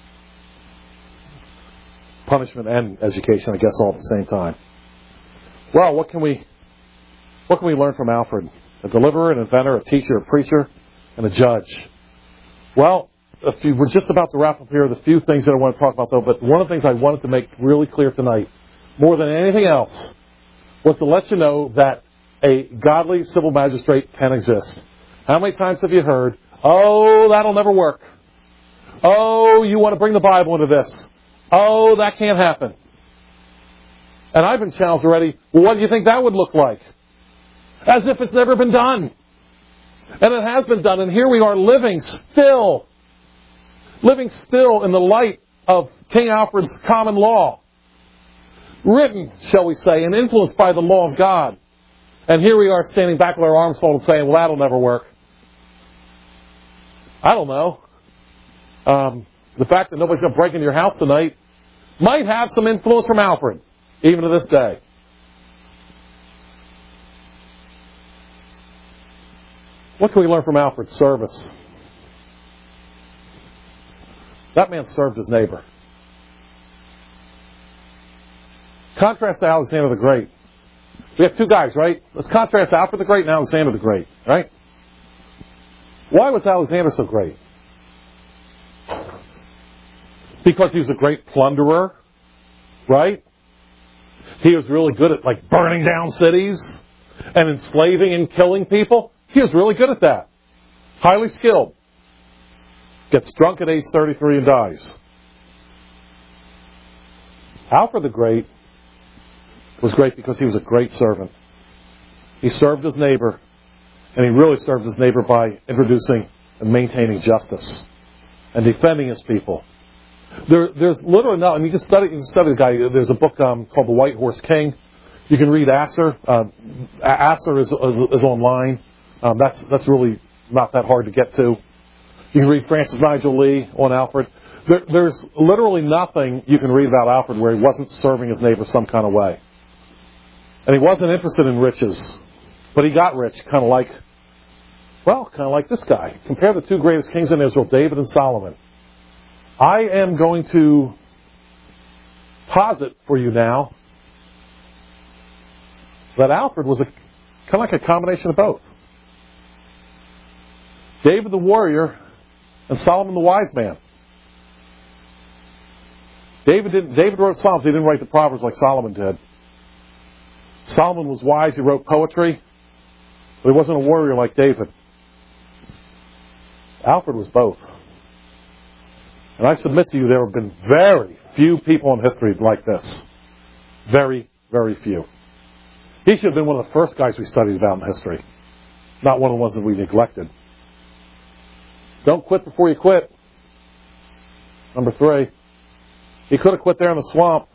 Punishment and education, I guess, all at the same time. Well, what can we what can we learn from Alfred? A deliverer, an inventor, a teacher, a preacher, and a judge. Well, if you, we're just about to wrap up here. The few things that I want to talk about, though, but one of the things I wanted to make really clear tonight, more than anything else, was to let you know that a godly civil magistrate can exist. How many times have you heard, oh, that'll never work. Oh, you want to bring the Bible into this. Oh, that can't happen. And I've been challenged already, well, what do you think that would look like? As if it's never been done. And it has been done. And here we are living still. Living still in the light of King Alfred's common law. Written, shall we say, and influenced by the law of God. And here we are standing back with our arms folded saying, well, that'll never work. I don't know. Um, the fact that nobody's going to break into your house tonight might have some influence from Alfred, even to this day. What can we learn from Alfred's service? That man served his neighbor. Contrast to Alexander the Great. We have two guys, right? Let's contrast Alfred the Great and Alexander the Great, right? Why was Alexander so great? Because he was a great plunderer, right? He was really good at, like, burning down cities and enslaving and killing people. He was really good at that. Highly skilled. Gets drunk at age thirty-three and dies. Alfred the Great was great because he was a great servant. He served his neighbor, and he really served his neighbor by introducing and maintaining justice and defending his people. There, there's literally not, and you can study, you can study the guy. There's a book um, called The White Horse King. You can read Asser. Uh, Asser is, is, is online. Um, that's that's really not that hard to get to. You can read Francis Nigel Lee on Alfred. There, there's literally nothing you can read about Alfred where he wasn't serving his neighbor some kind of way. And he wasn't interested in riches, but he got rich, kind of like, well, kind of like this guy. Compare the two greatest kings in Israel, David and Solomon. I am going to posit for you now that Alfred was a, kind of like a combination of both. David the warrior and Solomon the wise man. David didn't, David wrote Psalms. He didn't write the Proverbs like Solomon did. Solomon was wise. He wrote poetry. But he wasn't a warrior like David. Alfred was both. And I submit to you, there have been very few people in history like this. Very, very few. He should have been one of the first guys we studied about in history. Not one of the ones that we neglected. Don't quit before you quit. Number three. He could have quit there in the swamp.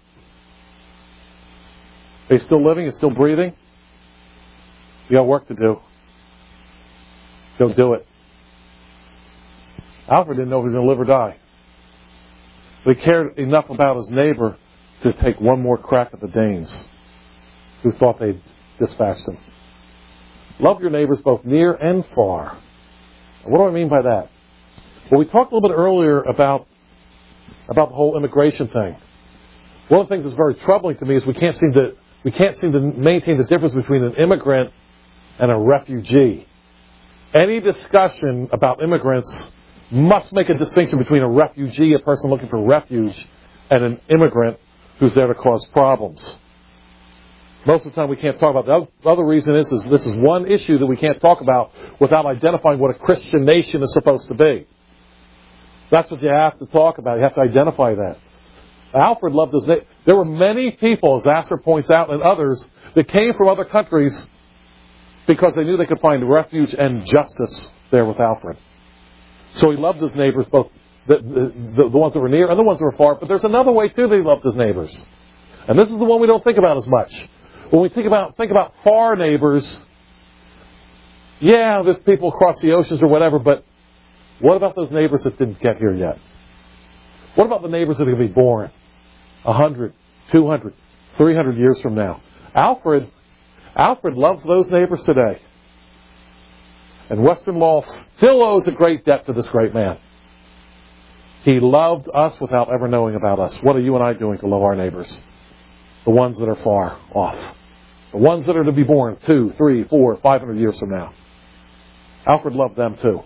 He's still living. He's still breathing. You got work to do. Go do it. Alfred didn't know if he was going to live or die. But he cared enough about his neighbor to take one more crack at the Danes, who thought they'd dispatched him. Love your neighbors both near and far. What do I mean by that? Well, we talked a little bit earlier about, about the whole immigration thing. One of the things that's very troubling to me is we can't seem to we can't seem to maintain the difference between an immigrant and a refugee. Any discussion about immigrants must make a distinction between a refugee, a person looking for refuge, and an immigrant who's there to cause problems. Most of the time we can't talk about that. The other reason is, is this is one issue that we can't talk about without identifying what a Christian nation is supposed to be. That's what you have to talk about. You have to identify that. Alfred loved his neighbor. There were many people, as Asser points out, and others, that came from other countries because they knew they could find refuge and justice there with Alfred. So he loved his neighbors, both the, the, the ones that were near and the ones that were far. But there's another way, too, that he loved his neighbors. And this is the one we don't think about as much. When we think about think about far neighbors, yeah, there's people across the oceans or whatever, but what about those neighbors that didn't get here yet? What about the neighbors that are going to be born one hundred, two hundred, three hundred years from now? Alfred, Alfred loves those neighbors today. And Western law still owes a great debt to this great man. He loved us without ever knowing about us. What are you and I doing to love our neighbors? The ones that are far off. The ones that are to be born two, three, four, five hundred years from now. Alfred loved them too.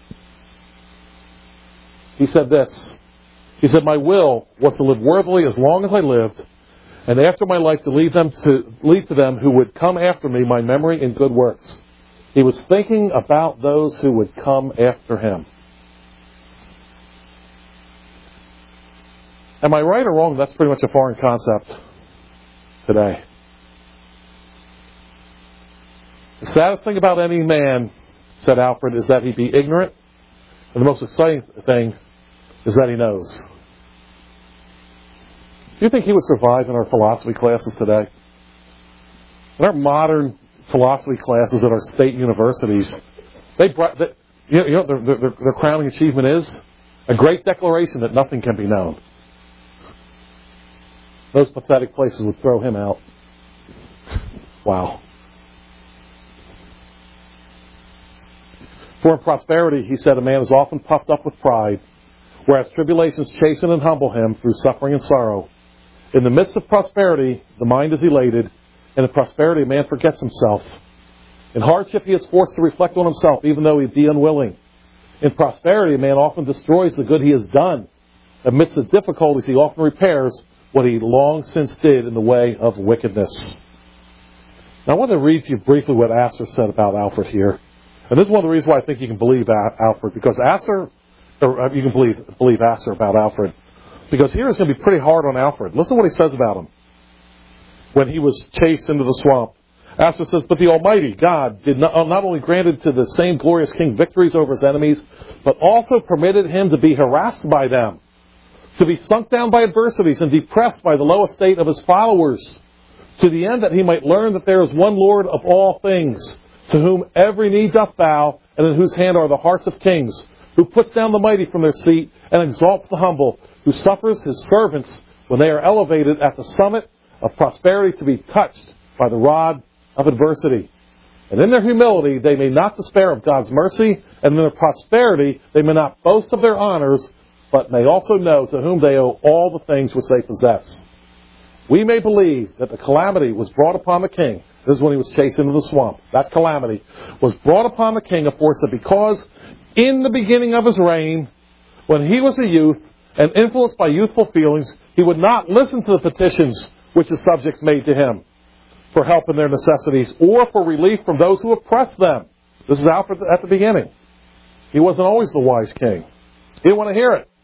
He said this. He said, my will was to live worthily as long as I lived, and after my life to leave them to leave to them who would come after me my memory and good works. He was thinking about those who would come after him. Am I right or wrong? That's pretty much a foreign concept today. The saddest thing about any man, said Alfred, is that he be ignorant. And the most exciting thing is that he knows. Do you think he would survive in our philosophy classes today? In our modern philosophy classes at our state universities, they, they you know, their, their, their crowning achievement is a great declaration that nothing can be known. Those pathetic places would throw him out. Wow. For in prosperity, he said, a man is often puffed up with pride, whereas tribulations chasten and humble him through suffering and sorrow. In the midst of prosperity, the mind is elated, and in prosperity, a man forgets himself. In hardship, he is forced to reflect on himself, even though he be unwilling. In prosperity, a man often destroys the good he has done, Amidst the difficulties, he often repairs what he long since did in the way of wickedness. Now, I want to read to you briefly what Asser said about Alfred here. And this is one of the reasons why I think you can believe Alfred, because Asser, or you can believe, believe Asser about Alfred. Because here is going to be pretty hard on Alfred. Listen to what he says about him when he was chased into the swamp. Asser says, but the Almighty God did not, not only granted to the same glorious king victories over his enemies, but also permitted him to be harassed by them, to be sunk down by adversities and depressed by the low estate of his followers, to the end that he might learn that there is one Lord of all things, to whom every knee doth bow, and in whose hand are the hearts of kings, who puts down the mighty from their seat and exalts the humble, who suffers his servants when they are elevated at the summit of prosperity to be touched by the rod of adversity. And in their humility they may not despair of God's mercy, and in their prosperity they may not boast of their honors, but may also know to whom they owe all the things which they possess. We may believe that the calamity was brought upon the king. This is when he was chased into the swamp. That calamity was brought upon the king, of course, because in the beginning of his reign, when he was a youth and influenced by youthful feelings, he would not listen to the petitions which his subjects made to him for help in their necessities or for relief from those who oppressed them. This is Alfred at the beginning. He wasn't always the wise king. He didn't want to hear it.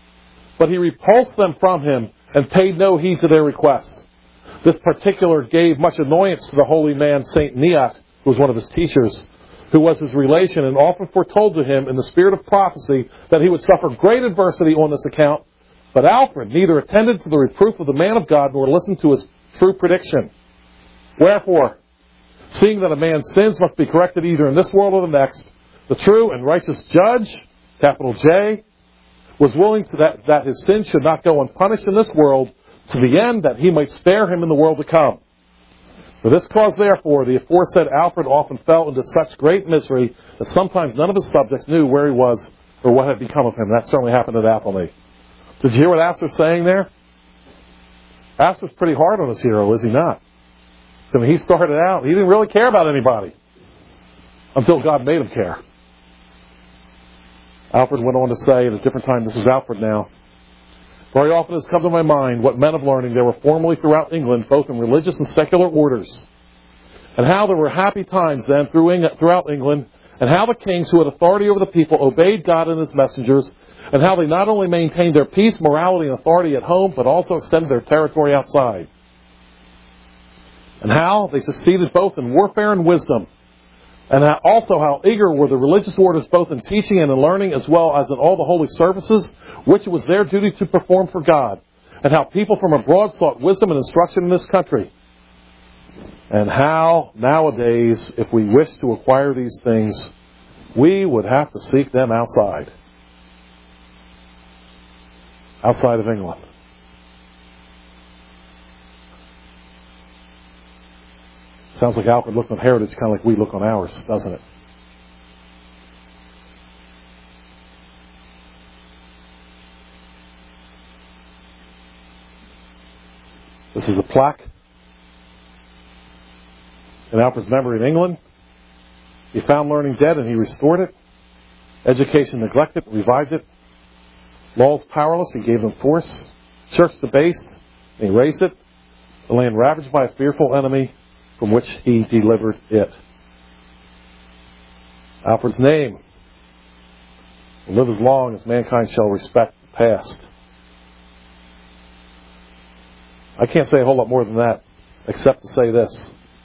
But he repulsed them from him and paid no heed to their requests. This particular gave much annoyance to the holy man Saint Neot, who was one of his teachers, who was his relation, and often foretold to him in the spirit of prophecy that he would suffer great adversity on this account. But Alfred neither attended to the reproof of the man of God nor listened to his true prediction. Wherefore, seeing that a man's sins must be corrected either in this world or the next, the true and righteous judge, capital J, was willing to that, that his sins should not go unpunished in this world, to the end that he might spare him in the world to come. For this cause, therefore, the aforesaid Alfred often fell into such great misery that sometimes none of his subjects knew where he was or what had become of him. That certainly happened at Athelney. Did you hear what Asser's saying there? Asser's pretty hard on his hero, is he not? So when he started out, he didn't really care about anybody until God made him care. Alfred went on to say at a different time, this is Alfred now, very often has come to my mind what men of learning there were formerly throughout England, both in religious and secular orders, and how there were happy times then throughout England, and how the kings who had authority over the people obeyed God and his messengers, and how they not only maintained their peace, morality, and authority at home, but also extended their territory outside. And how they succeeded both in warfare and wisdom, and how also how eager were the religious orders both in teaching and in learning, as well as in all the holy services, which it was their duty to perform for God, and how people from abroad sought wisdom and instruction in this country. And how, nowadays, if we wish to acquire these things, we would have to seek them outside. Outside of England. Sounds like Alfred looked on heritage kind of like we look on ours, doesn't it? This is a plaque in Alfred's memory in England. He found learning dead and he restored it. Education neglected, revived it. Laws powerless, he gave them force. Church debased, and he raised it. The land ravaged by a fearful enemy, from which he delivered it. Alfred's name will live as long as mankind shall respect the past. I can't say a whole lot more than that, except to say this.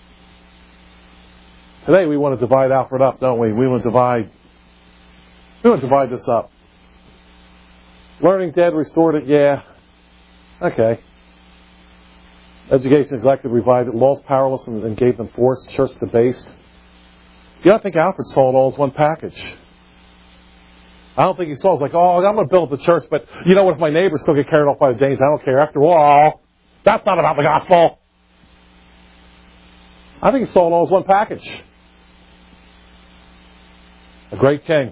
Today we want to divide Alfred up, don't we? We want to divide, we want to divide this up. Learning dead, restored it, yeah. Okay. Education neglected, revived it. Laws powerless and, and gave them force. Church debased. You don't think Alfred saw it all as one package. I don't think he saw it as like, oh, I'm going to build the church, but you know what, if my neighbors still get carried off by the Danes, I don't care. After all, that's not about the gospel. I think he saw it all as one package. A great king.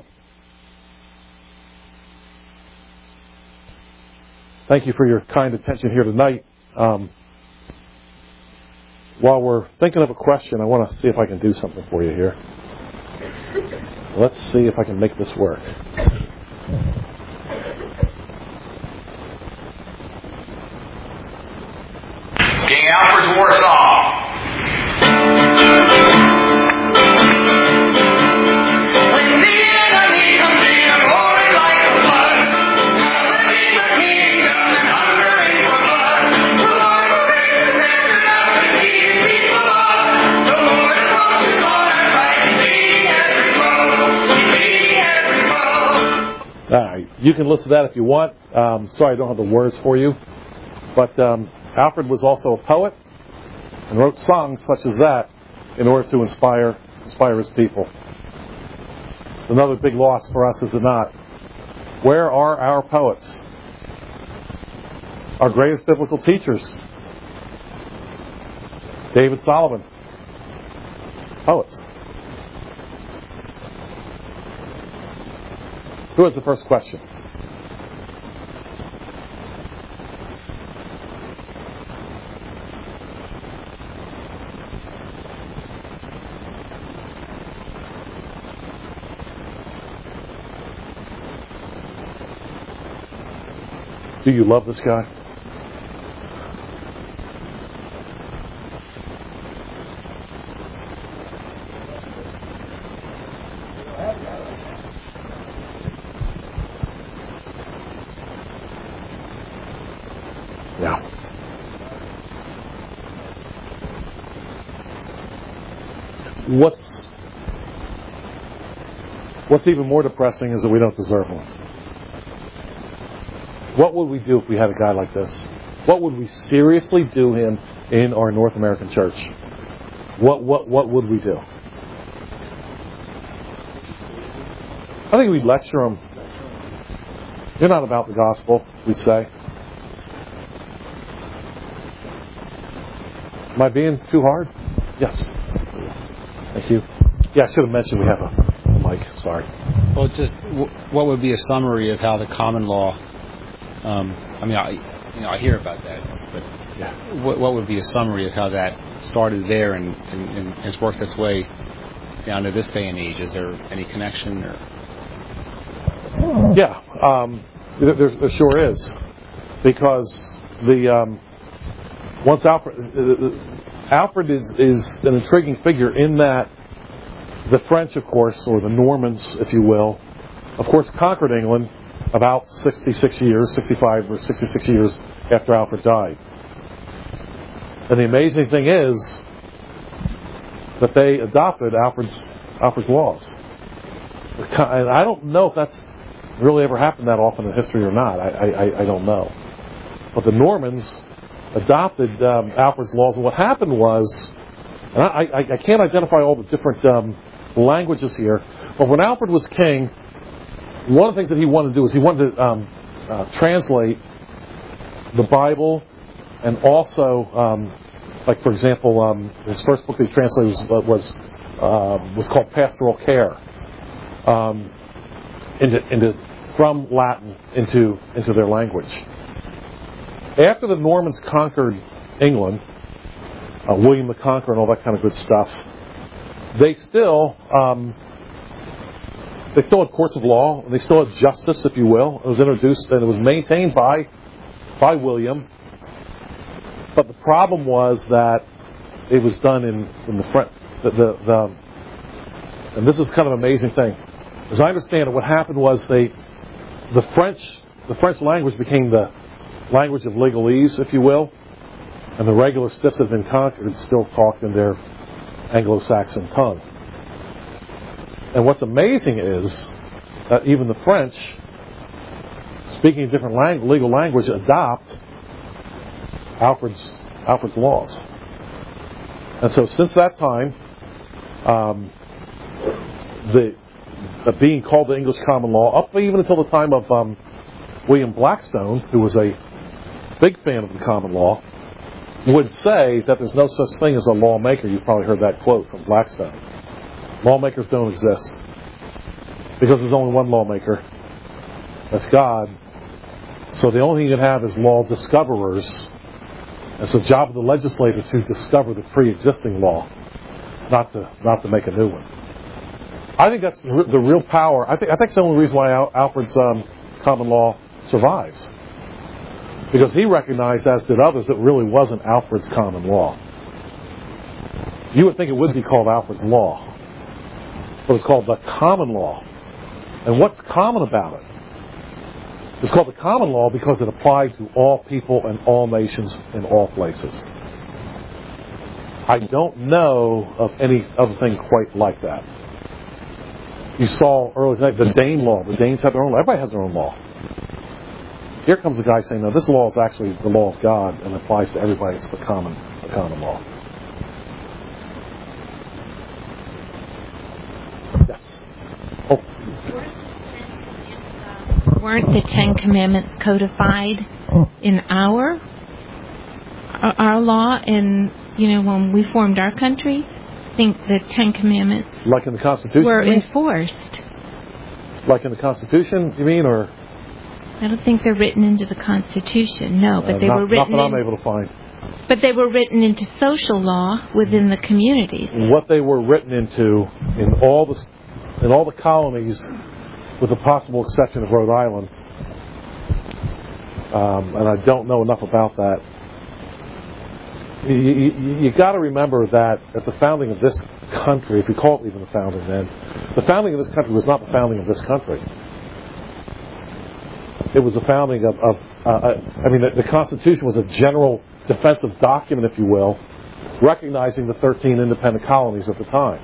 Thank you for your kind attention here tonight. Um, while we're thinking of a question, I want to see if I can do something for you here. Let's see if I can make this work. you can listen to that if you want. Um, sorry, I don't have the words for you. But um, Alfred was also a poet and wrote songs such as that in order to inspire inspire his people. Another big loss for us, is it not? Where are our poets? Our greatest biblical teachers. David Solomon. Poets. Who has the first question? Do you love this guy? Yeah. What's What's even more depressing is that we don't deserve one. What would we do if we had a guy like this? What would we seriously do him in our North American church? What what what would we do? I think we'd lecture him. You're not about the gospel, we'd say. Am I being too hard? Yes. Thank you. Yeah, I should have mentioned we have a mic. Sorry. Well, just w- what would be a summary of how the common law? Um, I mean, I, you know, I hear about that, but yeah. what, what would be a summary of how that started there and, and, and has worked its way down to this day and age? Is there any connection? Or? Yeah, um, there, there sure is, because the um, once Alfred, uh, Alfred is is an intriguing figure in that the French, of course, or the Normans, if you will, of course, conquered England about sixty-six years, sixty-five or sixty-six years after Alfred died. And the amazing thing is that they adopted Alfred's Alfred's laws. And I don't know if that's really ever happened that often in history or not. I I, I don't know. But the Normans adopted um, Alfred's laws, and what happened was, and I, I, I can't identify all the different um, languages here, but when Alfred was king, one of the things that he wanted to do is he wanted to um, uh, translate the Bible, and also, um, like for example, um, his first book that he translated was was, uh, was called Pastoral Care, um, into, into from Latin into into their language. After the Normans conquered England, uh, William the Conqueror and all that kind of good stuff, they still. Um, They still had courts of law, and they still had justice, if you will. It was introduced and it was maintained by by William. But the problem was that it was done in, in the French. The, the, the, and this is kind of an amazing thing. As I understand it, what happened was they, the French, the French language became the language of legalese, if you will, and the regular stiffs that had been conquered still talked in their Anglo-Saxon tongue. And what's amazing is that even the French, speaking a different lang- legal language, adopt Alfred's Alfred's laws. And so since that time, um, the, the being called the English common law, up even until the time of um, William Blackstone, who was a big fan of the common law, would say that there's no such thing as a lawmaker. You've probably heard that quote from Blackstone. Lawmakers don't exist because there's only one lawmaker. That's God. So the only thing you can have is law discoverers. It's the job of the legislator to discover the pre-existing law, not to not to make a new one. I think that's the real power. I think I think it's the only reason why Alfred's um, common law survives, because he recognized, as did others, that it really wasn't Alfred's common law. You would think it would be called Alfred's law. It was called the common law. And what's common about it? It's called the common law because it applied to all people and all nations in all places. I don't know of any other thing quite like that. You saw earlier tonight the Dane law. The Danes have their own law. Everybody has their own law. Here comes a guy saying, no, this law is actually the law of God and applies to everybody. It's the common, the common law. Yes. Oh. Weren't the Ten Commandments codified in our our law? And, you know, when we formed our country, I think the Ten Commandments like in the Constitution, were enforced. Like in the Constitution, you mean, or? I don't think they're written into the Constitution, no, but uh, they not, were written. Not that in, I'm able to find. But they were written into social law within the communities. What they were written into in all the in all the colonies, with the possible exception of Rhode Island, um, and I don't know enough about that. You, you, you got to remember that at the founding of this country, if you call it even the founding then, the founding of this country was not the founding of this country. It was the founding of, of uh, I mean, the, the Constitution was a general defensive document, if you will, recognizing the thirteen independent colonies at the time.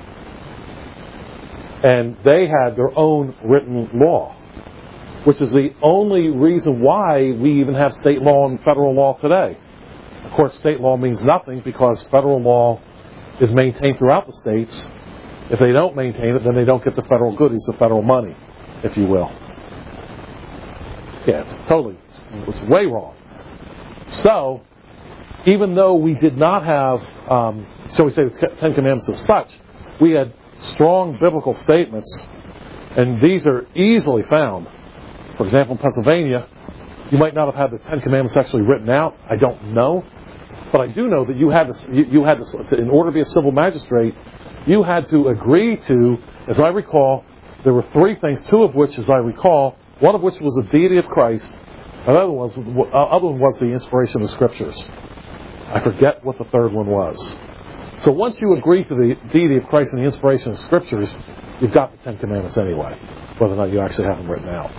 And they had their own written law, which is the only reason why we even have state law and federal law today. Of course, state law means nothing because federal law is maintained throughout the states. If they don't maintain it, then they don't get the federal goodies, the federal money, if you will. Yeah, it's totally, it's way wrong. So, even though we did not have, um, shall we say, the Ten Commandments as such, we had strong biblical statements, and these are easily found. For example, in Pennsylvania, you might not have had the Ten Commandments actually written out. I don't know. But I do know that you had to, you, you had to, in order to be a civil magistrate, you had to agree to, as I recall, there were three things, two of which, as I recall, one of which was the deity of Christ, and the other one was, uh, other one was the inspiration of the Scriptures. I forget what the third one was. So once you agree to the deity of Christ and the inspiration of the Scriptures, you've got the Ten Commandments anyway, whether or not you actually have them written out.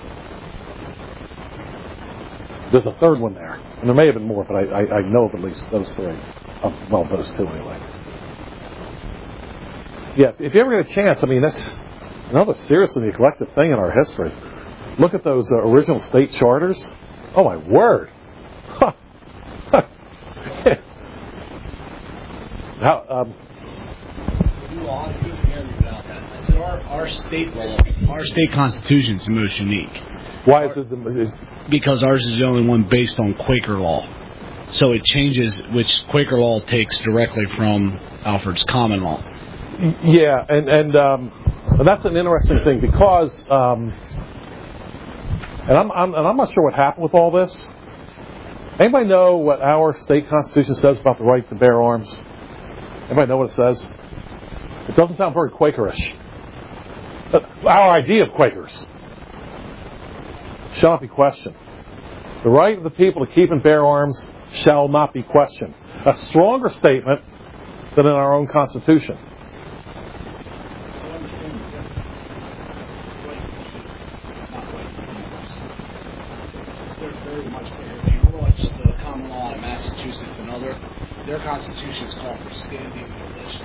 There's a third one there, and there may have been more, but I, I, I know of at least those three. Oh, well, those two anyway. Yeah, if you ever get a chance, I mean, that's another seriously neglected thing in our history. Look at those uh, original state charters. Oh, my word. Huh. How, um, I said our, our state law, our state constitution is the most unique. Why is it? The, because ours is the only one based on Quaker law. So it changes, which Quaker law takes directly from Alfred's common law. Yeah, and and, um, and that's an interesting thing because, um, and I'm, I'm and I'm not sure what happened with all this. Anybody know what our state constitution says about the right to bear arms? Anybody know what it says? It doesn't sound very Quakerish. Our idea of Quakers shall not be questioned. The right of the people to keep and bear arms shall not be questioned. A stronger statement than in our own Constitution. They're very much better. If you watch the common law in Massachusetts and other, their constitutions call for standing militia.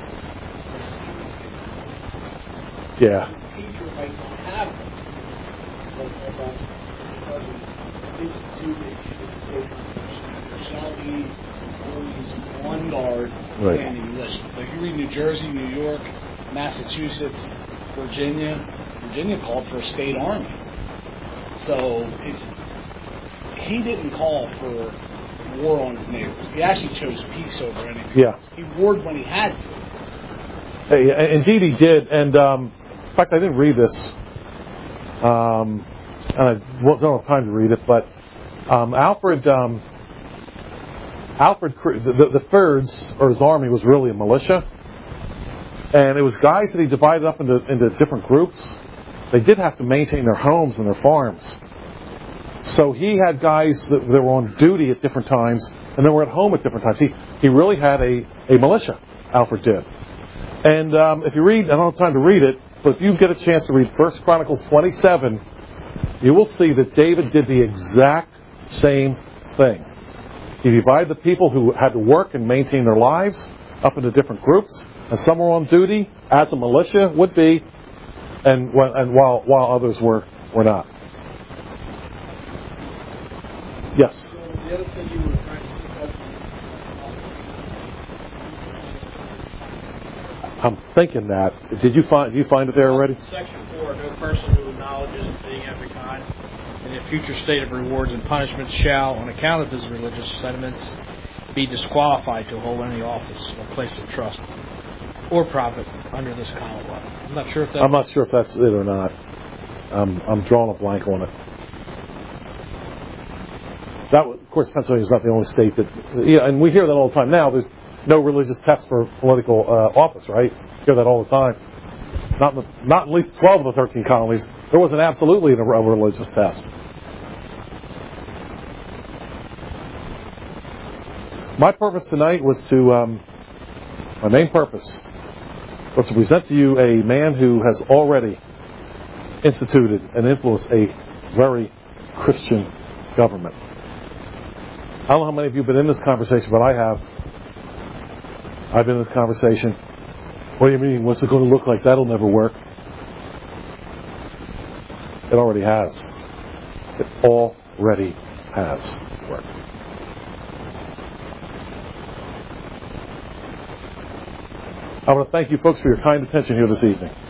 Yeah. Teacher might not have them, but as I instituted in the state constitution, there shall be always one guard Right. standing militia. Like you read New Jersey, New York, Massachusetts, Virginia. Virginia called for a state army. So it's he didn't call for war on his neighbors. He actually chose peace over anything. Yeah. He warred when he had to. Hey, indeed he did. And um, in fact, I didn't read this. Um, and I don't have time to read it, but um, Alfred, um, Alfred, the, the Thirds, or his army, was really a militia. And it was guys that he divided up into, into different groups. They did have to maintain their homes and their farms. So he had guys that, that were on duty at different times, and then were at home at different times. He, he really had a, a militia, Alfred did. And um, if you read, I don't have time to read it, but if you get a chance to read First Chronicles twenty-seven, you will see that David did the exact same thing. He divided the people who had to work and maintain their lives up into different groups, and some were on duty, as a militia would be, and and while while others were were not. Yes. So the other thing you were trying to pick up. I'm thinking that. Did you find? Did you find it there already? Section four: no person who acknowledges being every kind in a future state of rewards and punishments shall, on account of his religious sentiments, be disqualified to hold any office or place of trust or profit under this common law. I'm not sure if that. I'm not sure if that's it or not. Um, I'm drawing a blank on it. That, of course, Pennsylvania is not the only state that. Yeah, and we hear that all the time now. There's no religious test for political uh, office, right? We hear that all the time. Not in the, not in at least twelve of the thirteen colonies. There wasn't absolutely a religious test. My purpose tonight was to, um, my main purpose was to present to you a man who has already instituted and influenced a very Christian government. I don't know how many of you have been in this conversation, but I have. I've been in this conversation. What do you mean? What's it going to look like? That'll never work. It already has. It already has worked. I want to thank you folks for your kind attention here this evening.